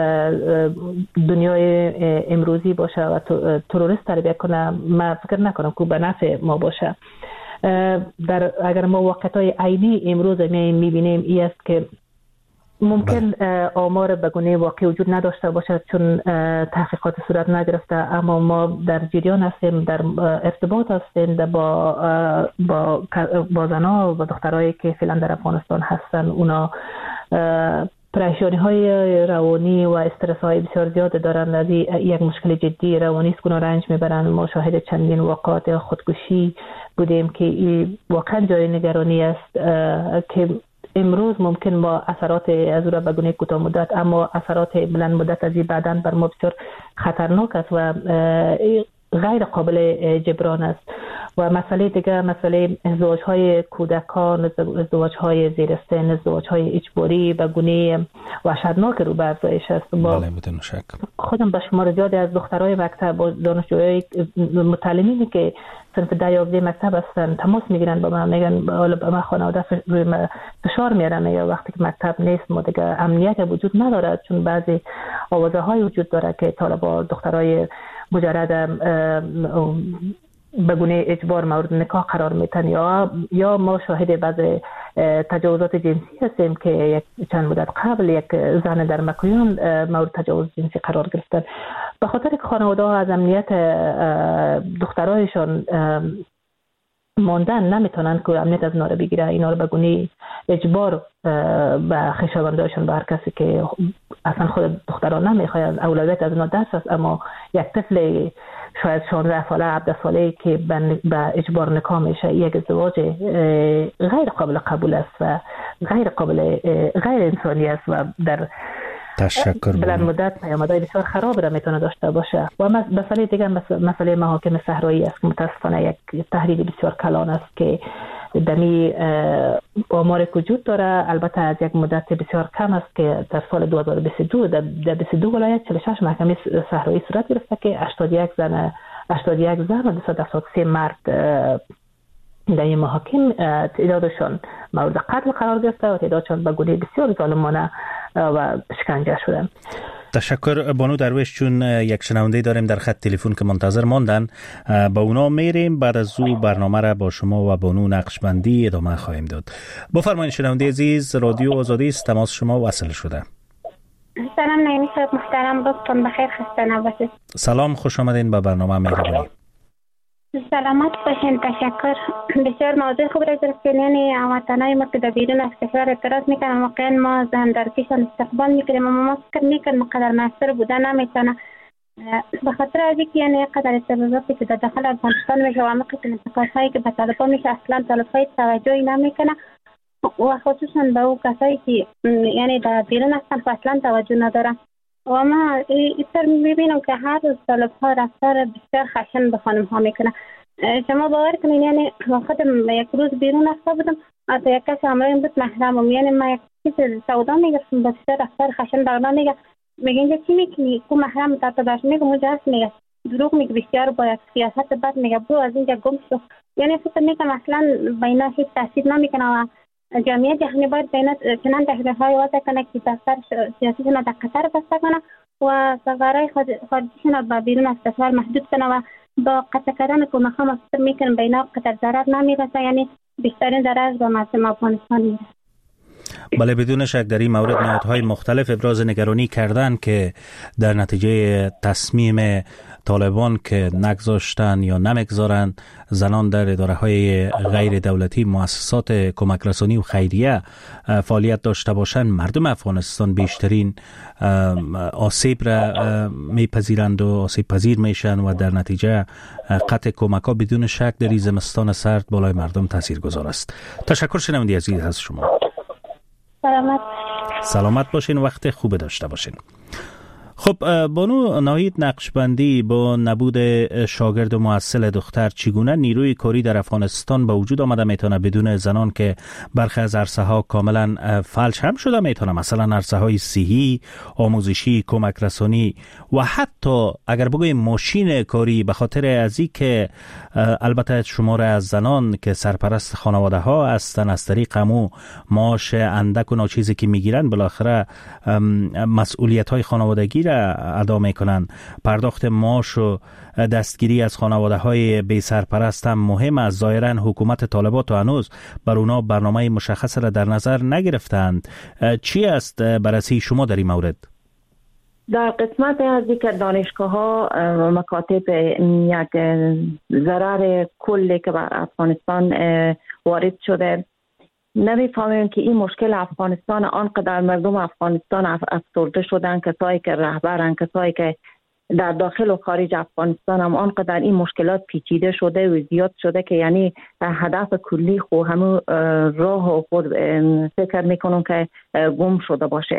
دنیای امروزی باشه و تروریست تربیت کنه، من فکر نکنم که به نفع ما باشه. اگر ما واقعیت‌های عینی امروز می‌بینیم این است که ممکن آمار به گونه واقعی وجود نداشته باشد چون تحقیقات صورت نگرفته، اما ما در جریان هستیم، در ارتباط هستیم با زنها و دخترایی که فعلا در افغانستان هستن. اونا پریشانی های روانی و استرس های بسیار زیاد دارن. از یک مشکل جدی روانی است که اونا رنج میبرن. ما شاهد چندین واقعات خودکشی بودیم که واقعا جای نگرانی است که امروز ممکن ما اثرات از او را به گونه کوتاه مدت اما اثرات بلند مدت از این بعداً بر ما بسیار خطرناک است و غیر قابل جبران است. و مسئله دیگه مسئله ازدواج‌های کودکان، ازدواج‌های زیر سن، ازدواج‌های اجباری به گونه وحشتناک رو به افزایش است. بله بدون شک. خودم به شمار زیادی از دخترای مکتب و دانشجوهای متعلمینی که صنف 10 مکتب هستن تماس میگیرن با من، میگن به من خانواده روی فشار میارن یا وقتی که مکتب نیست ما دیگه امنیت وجود نداره، چون بعضی آوازه‌های وجود داره که طالبا دخترای مجرد به گونه اجبار مورد نکاح قرار میتن یا ما شاهد بعض تجاوزات جنسی هستیم که چند مدت قبل یک زن در مکویون مورد تجاوز جنسی قرار گرفتن. به خاطر که خانواده ها از امنیت دخترایشان ماندن نمیتونن که امنیت از اینا رو بگیره، اینا رو به گونه اجبار به خویشاوندایشان، به هر کسی که اصلا خود دختران نمیخواد اولویت از اینا دست است، اما یک طفل شاید 16 ساله 17 ساله که به اجبار نکاح میشه، یک ازدواج غیر قابل قبول است و غیر انسانی است و در تشکر بلند مدت پیامدهای بسیار خراب را میتونه داشته باشه. و مسئله دیگه مسئله محاکم صحرایی است که متاسفانه یک تحریک بسیار کلان است که دمی آمار وجود داره، البته از یک مدت بسیار کم است که در سال 2022 در 22 ولایت 46 محکمه صحرایی صورت گرفته که 81 زن و 273 مرد در این محاکم تعدادشان مورد قتل قرار گرفته و تعدادشان به گونه بسیار ظالمانه و شکنجه شدن. تشکر بانو درویش. چون یک شنونده داریم در خط تلفن که منتظر ماندن، با اونا میریم، بعد از او برنامه را با شما و بانو نقشبندی ادامه خواهیم داد. بفرمایید شنونده عزیز، رادیو آزادی است، تماس شما وصل شده. سلام نعیمی صاحب محترم، روزتون بخیر، خسته نباشید. سلام، خوش آمدین به برنامه مهربانی. سلامت باشین، تشکر. بسیار موضوع خوب را گرفتین. یعنی وطنای ما که در بیرون از کشور اعتراض میکنن، واقعا ما همدردیشان استقبال میکنیم، اما ما فکر میکنیم قدر موثر بوده نمیتونه، به خاطر از اینکه یعنی قدر استفاضاتی که در داخل افغانستان میشه و عمق انتقادهایی که به طالبان میشه اصلا طالبای توجهی نمیکنه و خصوصا به او کسایی که یعنی در بیرون هستن که اصلا توجه ندارن. و ما ایتر میبینم که هر روز طالب‌ها رفتار بسیار خشن به خانم ها میکنه. شما باور کنین یعنی خودم یک روز بیرون رفته بودم، حتی یک کسی همراهم بود محرمم، یعنی ما یک چیز سودا میگرفتم بسیار رفتار خشن بغلا میگه اینجا چی میکنی؟ تو محرم تا باش میگم اونجا هست، میگه دروغ میگه بسیار با یک سیاست بد میگه برو از اینجا گم شو. یعنی فکر میکنم اصلا به اینا هیچ تاثیر نمیکنه و جامعه جهانی باید به اینا چنان تحریرهای وضع کنه که دفتر سیاسیشون در قطر بسته کنه و سفرهای خارجیشون به بیرون از کشور محدود کنه و با قطع کردن کمک ها ما فکر میکنم به اینا قطر ضرر نمیرسه، یعنی بیشترین ضرر به مردم افغانستان میرسه. بله بدون شک در این مورد نهادهای مختلف ابراز نگرانی کردند که در نتیجه تصمیم طالبان که نگذاشتن یا نمیگذارند زنان در اداره‌های غیر دولتی، مؤسسات کمک رسانی و خیریه فعالیت داشته باشند، مردم افغانستان بیشترین آسیب را میپذیرند و آسیب پذیر میشن و در نتیجه قطع کمک‌ها بدون شک در این زمستان سرد بالای مردم تاثیرگذار است. تشکر شنونده عزیز از شما. سلامت باشین، وقت خوب داشته باشین. خب بانو ناهید نقشبندی، با نبود شاگرد و مؤثل دختر چگونه نیروی کاری در افغانستان به وجود آمده میتونه بدون زنان که برخی از عرصه ها کاملا فلج هم شده میتونه، مثلا عرصه های صحی، آموزشی، کمک رسانی و حتی اگر بگویم ماشین کاری، به خاطر از این که البته شمار از زنان که سرپرست خانواده ها هستن از طریق امو معاش اندک و ناچیزی که میگیرن بالاخره مسئولیت های خانوادگی را ادا میکنند. پرداخت معاش و دستگیری از خانواده های بی سرپرست هم مهم است. ظاهرا حکومت طالبات هنوز بر اونا برنامه مشخص را در نظر نگرفتند. چی است بررسی شما در این مورد؟ در قسمت از که دانشگاه ها مکاتب یک ضرر کلی که بر افغانستان وارد شده، نمیفهمیم که این مشکل افغانستان آنقدر مردم افغانستان افسرده شدن، کسایی که رهبرن، کسایی که در داخل و خارج افغانستان هم آنقدر این مشکلات پیچیده شده و زیاد شده که یعنی هدف کلی خو همون راه خود فکر میکنم که گم شده باشه.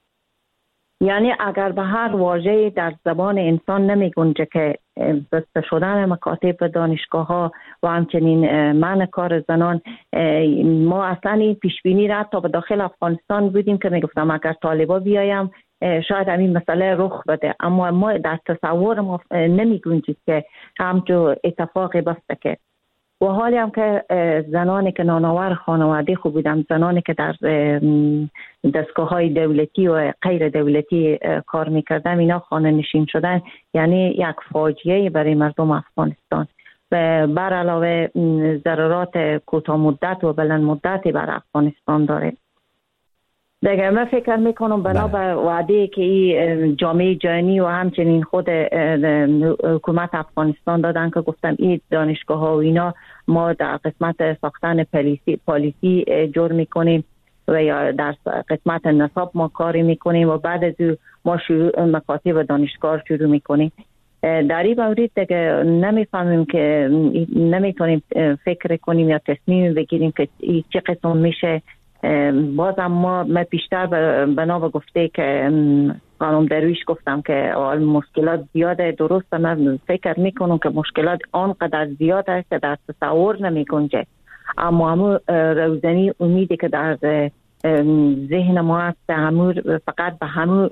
یعنی اگر به هر واژه در زبان انسان نمی گنجه که بسته شدن مکاتب و دانشگاه ها و همچنین منع کار زنان، ما اصلا پیش بینی را تا به داخل افغانستان بودیم که میگفتم اگر طالبا بیایم شاید همین مسئله رخ بده، اما ما در تصور ما نمی گنجید که همچون اتفاقی بفته که و حالی هم که زنانی که نانآور خانواده خوب بودن، زنانی که در دستگاه های دولتی و غیر دولتی کار میکردن، اینا خانه نشین شدن، یعنی یک فاجعه برای مردم افغانستان و بر علاوه ضررات کوتاه مدت و بلند مدتی بر افغانستان داره. دیگه من فکر میکنم بنا به وعده که این جامعه جهانی و همچنین خود حکومت افغانستان دادن که گفتن این دانشگاه ها و اینا ما در قسمت ساختن پالیسی جور میکنیم و یا در قسمت نصاب ما کاری میکنیم و بعد از ما مکاتب و دانشگاه شروع میکنیم. در این مورد دیگه نمیفهمیم که نمیتونیم فکر کنیم یا تصمیم بگیریم که چه قسم میشه. بازم ما پیشتر بنا به گفته که خانم درویش گفتم که مشکلات زیاده، درسته. من فکر میکنم که مشکلات آنقدر زیاد است که در تصور نمی گنجه، اما همون روزنی امیدی که در ذهن ما هست فقط به همون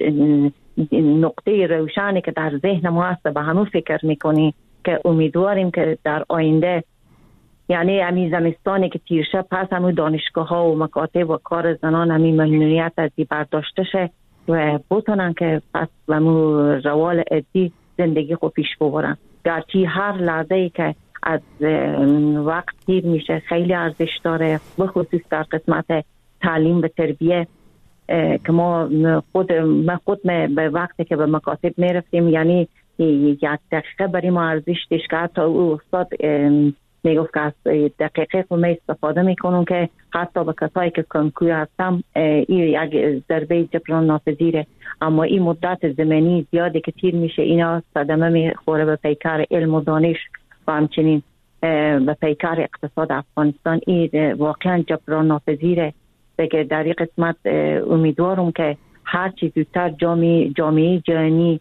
نقطه روشنی که در ذهن ما هست به همون فکر میکنی که امیدواریم که در آینده، یعنی همین زمستانی که تیر شد، پس همون دانشگاه ها و مکاتب و کار زنان همین ممنوعیت از این برداشته شه و بتونن که پس همون روال عادی زندگی خود پیش ببرن. گرچه هر لحظه ای که از وقت تیر میشه خیلی ارزش داره، بخصوص در قسمت تعلیم و تربیه که ما خود به وقتی که به مکاتب میرفتیم، یعنی یک دقیقه برای ما ارزش داشت که حتی او استاد میگفت که از دقیقه خود استفاده میکنم که حتی به کسایی که کنکور هستم این یک ضربه جبران ناپذیره، اما این مدت زمانی زیادی که تیر میشه اینا صدمه میخوره به پیکر علم و دانش و همچنین به پیکر اقتصاد افغانستان. این واقعا جبران ناپذیره. دیگه در این قسمت امیدوارم که هر چی زودتر جامعه جهانی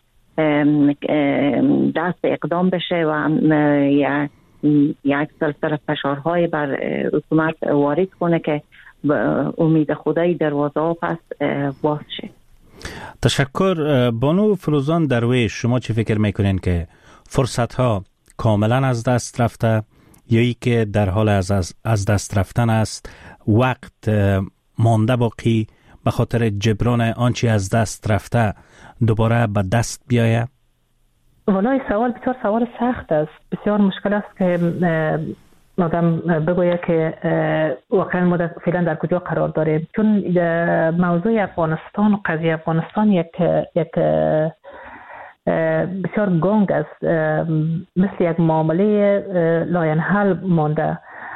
دست اقدام بشه و یک سلسله فشارهای بر حکومت وارد کنه که امید خدای دروازه ها پس باز شه. تشکر. بانو فروزان درویش، شما چی فکر میکنین که فرصت ها کاملا از دست رفته یا ای که در حال از دست رفتن است، وقت مانده باقی به خاطر جبران آنچه از دست رفته دوباره به دست بیایه؟ والله سوال بسیار سوال سخت است، بسیار مشکل است که آدم بگوید که واقعا ما فعلا در کجا قرار داریم، چون موضوع افغانستان و قضیه افغانستان یک بسیار گنگ است، مثل یک معامله لاینحل مانده.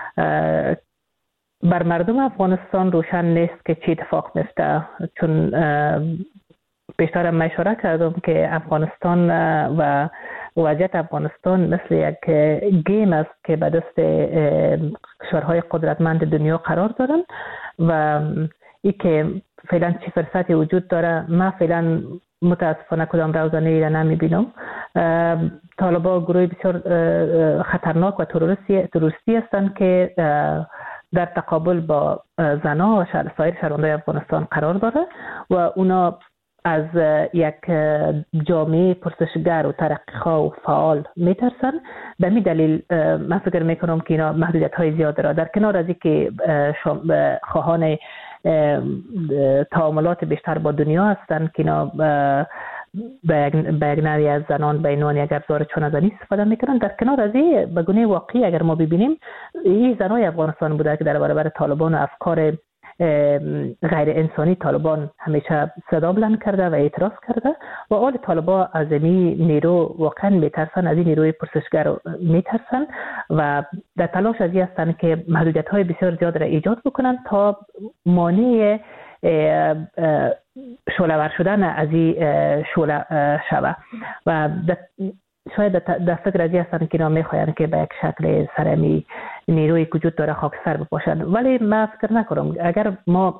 بر مردم افغانستان روشن نیست که چی اتفاق میفته، چون پیشتر من اشاره کردم که افغانستان و وضعیت افغانستان مثل یک گیم است که به دست کشورهای قدرتمند دنیا قرار دارن و ای که فعلا چی فرصتی وجود داره من فعلا متاسفانه کدام روزانه ای را نمیبینم. طالبان گروه بسیار خطرناک و تروریستی هستند که در تقابل با زنان و سایر شهروندان افغانستان قرار داره و اونا از یک جامعه پرسشگر و ترقیخواه و فعال میترسن. به می دلیل من فکر میکنم که اینا محدودیت های زیاد داره، در کنار از که خواهان تعاملات بیشتر با دنیا هستن که اینا به یک نوعی از زنان به عنوان یک ابزار چانه‌زنی استفاده میکنن. در کنار از این به گونه واقعی اگر ما ببینیم این زنای افغانستان بوده که در برابر طالبان و افکار غیر انسانی طالبان همیشه صدا بلند کرده و اعتراض کرده و آل طالبان از این نیرو واقعا میترسن، از این نیروی پرسشگر میترسن و در تلاش از این هستند که محدودیت های بسیار زیاد را ایجاد بکنن تا مانع شعله‌ور شدن از این شعله شوه و شاید در فکر از این هستند که اینا میخواین که به یک شکل سرمی نیروی که وجود داره خاکستر بپاشن. ولی من فکر نکنم اگر ما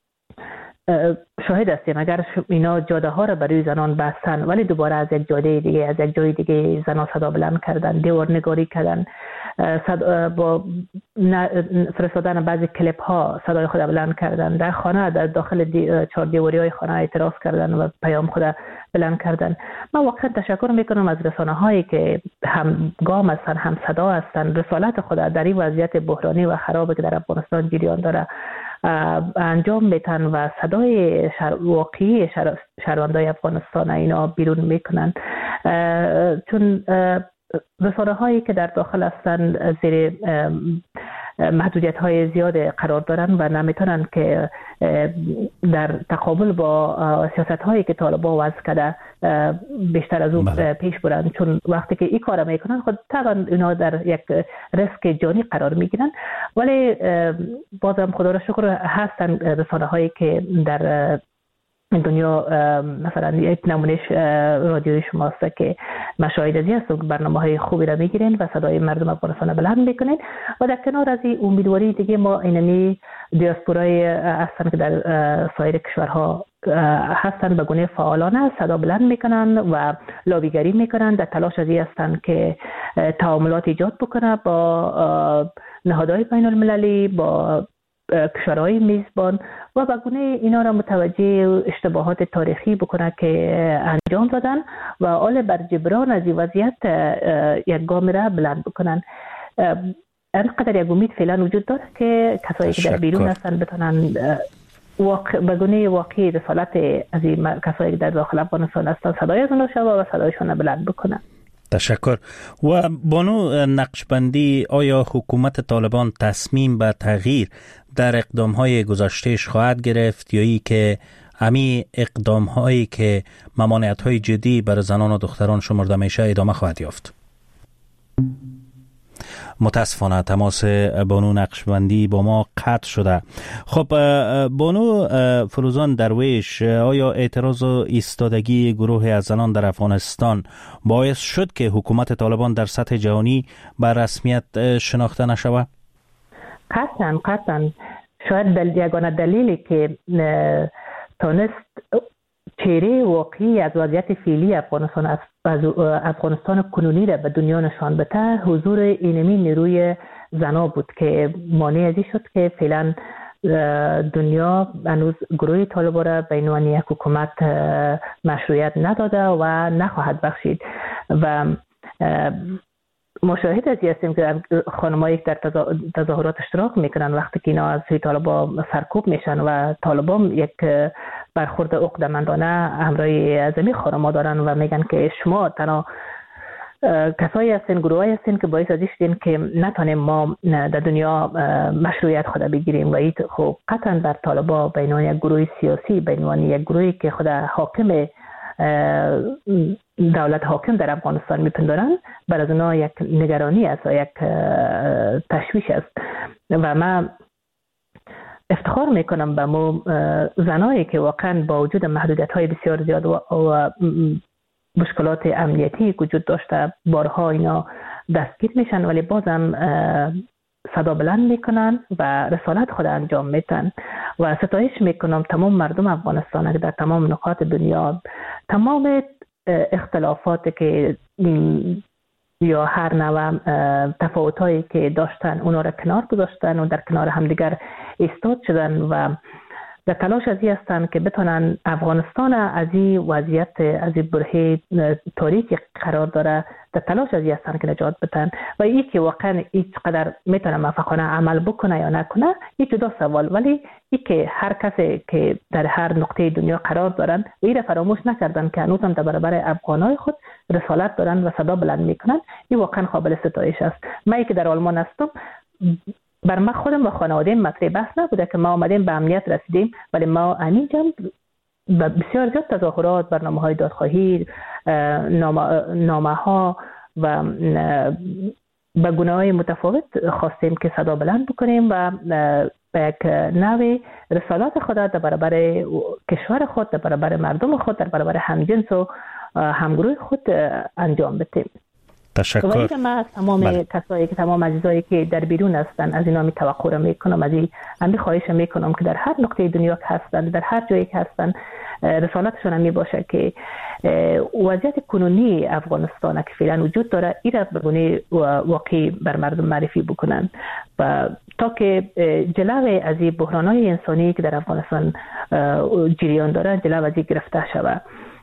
شاهد هستیم اگر اینا جاده ها را برای زنان بستن ولی دوباره از یک جاده دیگه از یک جای دیگه زنان صدا بلند کردن، دیوار نگاری کردن، با فرستادن بعضی کلیپ ها صدای خود بلند کردن، در خانه در داخل چهار دیواری های خانه اعتراض کردن و پیام خود بلند کردن. من واقعا تشکر میکنم از رسانه هایی که هم گام هستن هم صدا هستن، رسالت خود در این وضعیت بحرانی و خرابی که در افغانستان جریان داره انجام میتن و صدای واقعی شهروندای افغانستان اینا بیرون میکنن، چون رسانه هایی که در داخل هستن زیر محدودیت های زیاد قرار دارن و نمیتونن که در تقابل با سیاست هایی که طالبان وضع کرده بیشتر از اون پیش برن، چون وقتی که این کار میکنن خود طبعا اینا در یک ریسک جانی قرار میگیرن. ولی بازم خدا را شکر هستن رسانه هایی که در دنیا مثلا یک نمونهش رادیوی شماست که مشاهد ازی هست و برنامه های خوبی را میگیرین و صدای مردم افغانستان بلند میکنین و در کنار از این امیدواری دیگه ما اینمی دیاسپورای هستن که در سایر کشورها هستن به گونه فعالانه صدا بلند میکنن و لابیگری میکنن، در تلاش از این هستن که تعاملات ایجاد بکنه با نهادهای بین المللی، با کشورهای میزبان و به گونه اینا را متوجه اشتباهات تاریخی بکنه که انجام دادن و آل بر جبران از این وضعیت یک گام را بلند بکنن. انقدر یک امید فعلا وجود داره که کسایی که در بیرون هستن بتونن به گونه واقعی رسالت از این کسایی که در داخل افغانستان هستن صدای از اونها شوه و صدایشون بلند بکنن. تشکر. و بانو نقشبندی، آیا حکومت طالبان تصمیم به تغییر در اقدام‌های گذشتهش خواهد گرفت یا ای که امی اقدام‌هایی که ممانعت‌های جدی برای زنان و دختران شمرده میشه ادامه خواهد یافت؟ متاسفانه تماس بانو نقشبندی با ما قطع شده. خب بانو فروزان درویش، آیا اعتراض و ایستادگی گروه از زنان در افغانستان باعث شد که حکومت طالبان در سطح جهانی به رسمیت شناخته نشود؟ قطعا شاید یگانه دلیلی که تونست چهره واقعی از وضعیت فعلی افغانستان کنونی را به دنیا نشان بده حضور اینمی نیروی زنا بود که مانع ازی شد که فعلا دنیا هنوز گروه طالبان را به عنوان یک حکومت مشروعیت نداده و نخواهد بخشید و مشاهد از هستیم که خانمایی که در تظاهرات اشتراک میکنن وقتی که اینا از طالبان سرکوب میشن و طالبان یک برخورد عقده‌مندانه همراه از خانم‌ها دارن و میگن که شما تنها کسایی هستین، گروهایی هستین که باعث ازی شدین که نتونیم ما در دنیا مشروعیت خود بگیریم و این خب قطعا بر طالبان به عنوان یک گروه سیاسی، به عنوان یک گروهی که خود حاکم دولت حاکم در افغانستان میپندارن بر از اونا یک نگرانی است و یک تشویش است و من افتخار میکنم به مو زنایی که واقعا با وجود محدودیت‌های بسیار زیاد و مشکلات امنیتی وجود داشته بارها اینا دستگیر میشن ولی بازم صدا بلند میکنن و رسالت خود انجام میتن و ستایش میکنم تمام مردم افغانستان که در تمام نقاط دنیا تمام اختلافاتی که یا هر نوع تفاوتایی که داشتن اونا را کنار گذاشتن و در کنار همدیگر ایستاد شدن و در تلاش ازی هستن که بتونن افغانستان از این وضعیت از این برهه تاریکی قرار داره تلاش از هستن که نجات بدن و این که واقعا هیچ قدر میتونه موفقانه عمل بکنه یا نکنه این جدا سوال، ولی این که هر کسی که در هر نقطه دنیا قرار دارن این فراموش نکردن که هنوز هم در برابر افغانای خود رسالت دارن و صدا بلند میکنن، این واقعا قابل ستایش است. من که در آلمان هستم، بر ما خودم و خانواده‌ام مطرح بحث نبوده که ما آمدیم به امنیت رسیدیم، ولی ما همینجا بسیار زیاد تظاهرات، برنامه‌های دادخواهی، نامه‌ها و به گونه‌های متفاوت خواستیم که صدا بلند بکنیم و به یک نوع رسالات خود در برابر کشور خود، در برابر مردم خود، در برابر همجنس و همگروه خود انجام بدیم. تشکر. ولی من از تمام کسایی که تمام عزیزایی که در بیرون هستن از اینا می توقع را میکنم، از این خواهش میکنم که در هر نقطه دنیا که هستن، در هر جایی که هستن، رسالتشون هم می باشه که وضعیت کنونی افغانستان که فعلا وجود داره این را به گونه واقعی بر مردم معرفی بکنن و تا که جلوی از این بحران‌های انسانی که در افغانستان جریان داره جلو از این گرفته شود.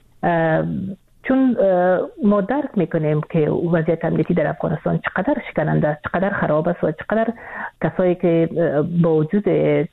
چون ما درک میکنیم که وضعیت امنیتی در افغانستان چقدر شکننده است، چقدر خراب است و چقدر کسایی که با وجود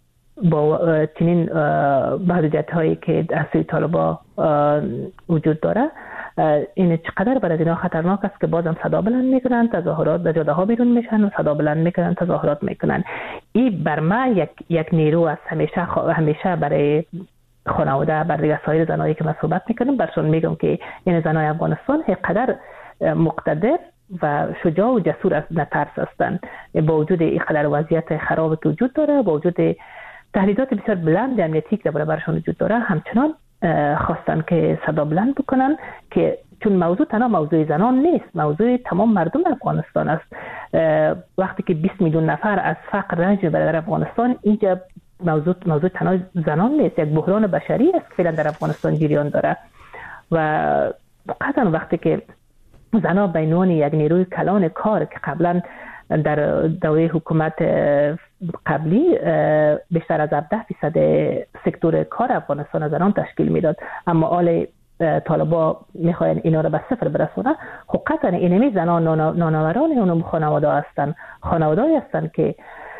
چنین محدودیت هایی که از سوی طالبان وجود داره این چقدر برای اینا خطرناک است که بازم صدا بلند میکنن، تظاهرات در جاده ها بیرون میشن و صدا بلند میکنن، تظاهرات میکنن. این بر ما یک نیرو است همیشه برای خانواده، برای سایر زنایی که من صحبت میکنم برشون میگم که این زنای افغانستان اینقدر مقتدر و شجاع و جسور از نترس هستند با وجود اینقدر وضعیت خرابی که وجود داره، با وجود تهدیدات بسیار بلند امنیتی که برابرشون وجود داره، همچنان خواستن که صدا بلند بکنن که چون موضوع تنها موضوع زنان نیست، موضوع تمام مردم افغانستان است. وقتی که 20 میلیون نفر از فقر رنج میبره در افغانستان، اینجا موضوع تنها زنان نیست، یک بحران بشری است که فعلا در افغانستان جریان داره و قطعا وقتی که زنها به عنوان یک نیروی کلان کار که قبلا در دوره حکومت قبلی بیشتر از 17% سکتور کار افغانستان زنان تشکیل میداد، اما آل طالبان میخواین اینا رو به صفر برسونه. خب قطعا اینمی زنان نانآوران اونم خانواده هستن، خانواده‌ای هستن که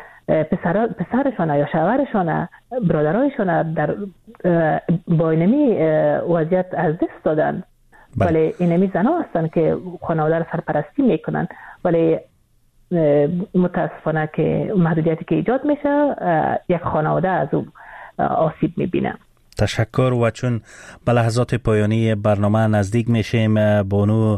پسرشان یا شوهرشان، برادرایشان در با اینمی وضعیت از دست دادن، ولی اینمی زنها هستن که خانواده رو سرپرستی میکنن، ولی متاسفانه که محدودیتی که ایجاد میشه یک خانواده از اون آسیب میبینه. تشکر. و چون به لحظات پایانی برنامه نزدیک میشیم، بانو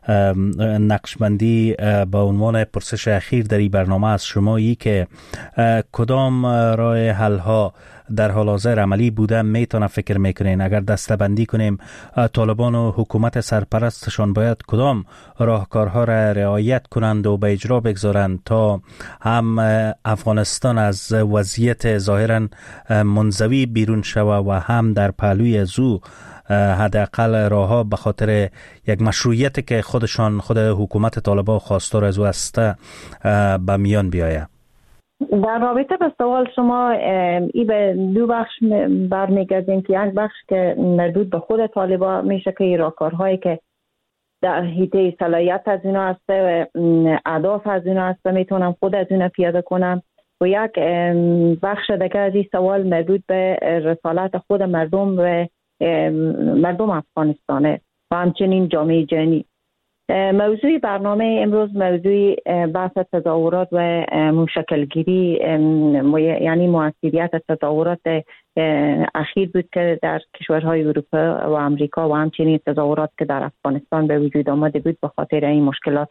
نقشبندی با عنوان پرسش اخیر در این برنامه از شمایی که کدام راه حل ها در حال حاضر عملی بوده میتونه فکر میکنین اگر دسته‌بندی کنیم طالبان و حکومت سرپرستشان باید کدام راهکارها را رعایت کنند و به اجرا بگذارند تا هم افغانستان از وضعیت ظاهرا منزوی بیرون شود و هم در پهلوی زو حداقل راهها به خاطر یک مشروعیتی که خود حکومت طالبان خواستار از او است به میان بیاید؟ در رابطه با سوال شما ای به دو بخش برمیگردیم که یک بخش که مربوط به خود طالبان میشه که راهکارهایی که در حیطه صلاحیت از اینا هسته و اهداف از اینا هسته میتونم خود از اینا پیاده کنم و یک بخش دیگه از این سوال مربوط به رسالت خود مردم و مردم افغانستانه و همچنین جامعه جهانی. موضوع برنامه امروز موضوع بحث تظاهرات و مشکلگیری یعنی مؤثریت تظاهرات اخیر بود که در کشورهای اروپا و امریکا و همچنین تظاهرات که در افغانستان به وجود آمده بود به خاطر این مشکلات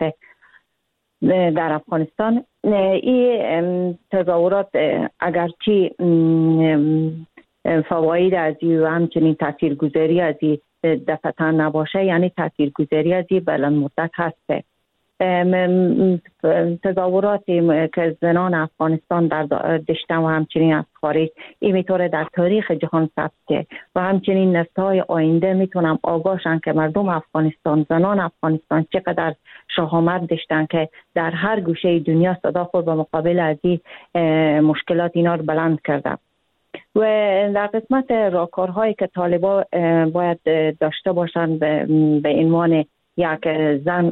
در افغانستان. این تظاهرات اگرچه فواید از این و همچنین تاثیرگذاری از این دفعتا نباشه، یعنی تاثیرگذاری از این بلند مدت هسته. تظاهراتی که زنان افغانستان در دشتن و همچنین از خارج این میتونه در تاریخ جهان ثبت و همچنین نسل‌های آینده میتونم آگاهشن که مردم افغانستان، زنان افغانستان چقدر شهامت داشتن که در هر گوشه دنیا صدا خود به مقابل از این مشکلات اینا رو بلند کردن. و در قسمت راهکارهایی که طالبان باید داشته باشند به عنوان یک زن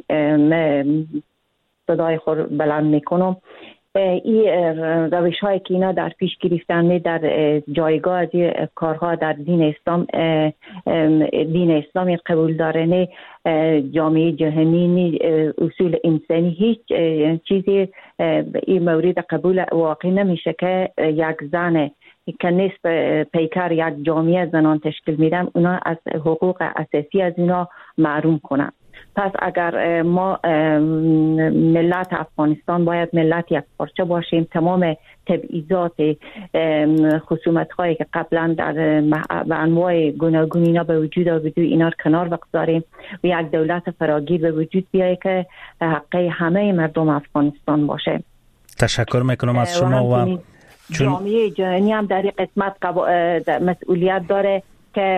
صدای خود بلند میکنم. این روش هایی که اینا در پیش گرفتن در جایگاه از کارها در دین اسلامی قبول دارن، جامعه جهانی، اصول انسانی، هیچ چیزی این مورد قبول واقع نمیشه که یک زن که نصف پیکر یک جامعه زنان تشکیل میدن اونا از حقوق اساسی از اینا محروم کنن. پس اگر ما ملت افغانستان باید ملت یک پارچه باشیم، تمام تبعیضات خصومت هایی که قبلا در به انواع گوناگون اینا به وجود آمده اینا رو کنار بگذاریم و یک دولت فراگیر به وجود بیاید که حق همه مردم افغانستان باشه. تشکر میکنم از شما. و جامعه جهانی هم در این قسمت مسئولیت داره که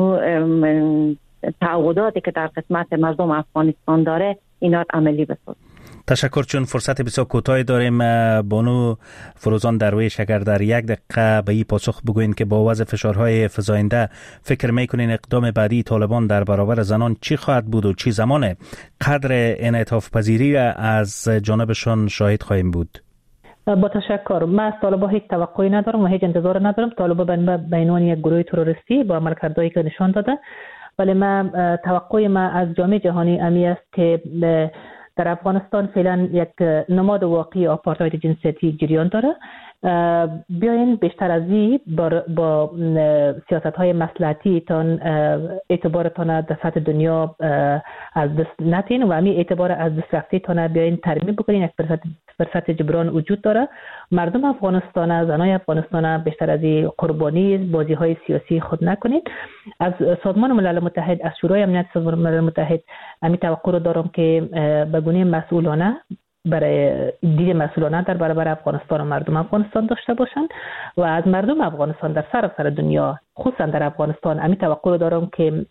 تعهداتی که در قسمت مردم افغانستان داره اینا عملی بسازه. تشکر. چون فرصت بسیار کوتاهی داریم، بانو فروزان درویش اگر در یک دقیقه به این پاسخ بگوین که با وضع فشارهای فزاینده فکر میکنین اقدام بعدی طالبان در برابر زنان چی خواهد بود و چی زمانه قدر انعطاف پذیری از جانبشان شاهد خواهیم بود؟ با تشکر. من از طالبان هیچ توقعی ندارم و هیچ انتظار ندارم. طالبان به عنوان یک گروه تروریستی با عملکردهایی که نشان داده، ولی من توقع من از جامعه جهانی امی است که در افغانستان فعلا یک نماد واقعی آپارتاید جنسیتی جریان داره. بیاین بیشتر از این با سیاست‌های مصلحتی تان اعتبارتان در سطح دنیا از دست نتین و همین اعتبار از دست رفته تان بیاین ترمیم بکنین. یک فرصت جبران وجود داره. مردم افغانستان، زنای افغانستان بیشتر از این قربانی بازی‌های سیاسی خود نکنید. از سازمان ملل متحد، از شورای امنیت سازمان ملل متحد همین توقع رو دارم که به گونه مسئولانه برای دید مسئولانه در برابر افغانستان و مردم افغانستان داشته باشند و از مردم افغانستان در سراسر دنیا خصوصا در افغانستان همین توقع رو دارم که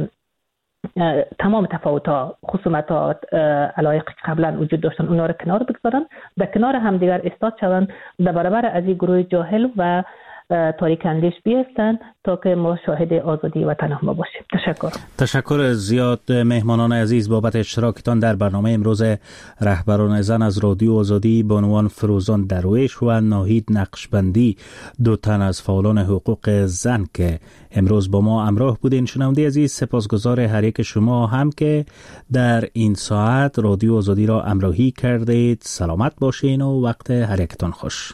تمام تفاوت‌ها، خصومت‌ها، علایق که قبلا وجود داشتن اونا رو کنار بگذارن، در کنار همدیگر ایستاد شوند، در برابر از این گروه جاهل و تاریک اندیش بیستن تا که ما شاهد آزادی وطن ما باشیم. تشکر زیاد مهمانان عزیز بابت اشتراکتان در برنامه امروز رهبران زن از رادیو آزادی، بانوان فروزان درویش و ناهید نقشبندی، دو تن از فعالان حقوق زن که امروز با ما همراه بودین. شنونده عزیز، سپاسگزار هر یک شما هم که در این ساعت رادیو آزادی را همراهی کردید. سلامت باشین و وقت هر یکتان خوش.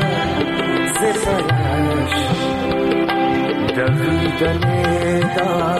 Davida ne da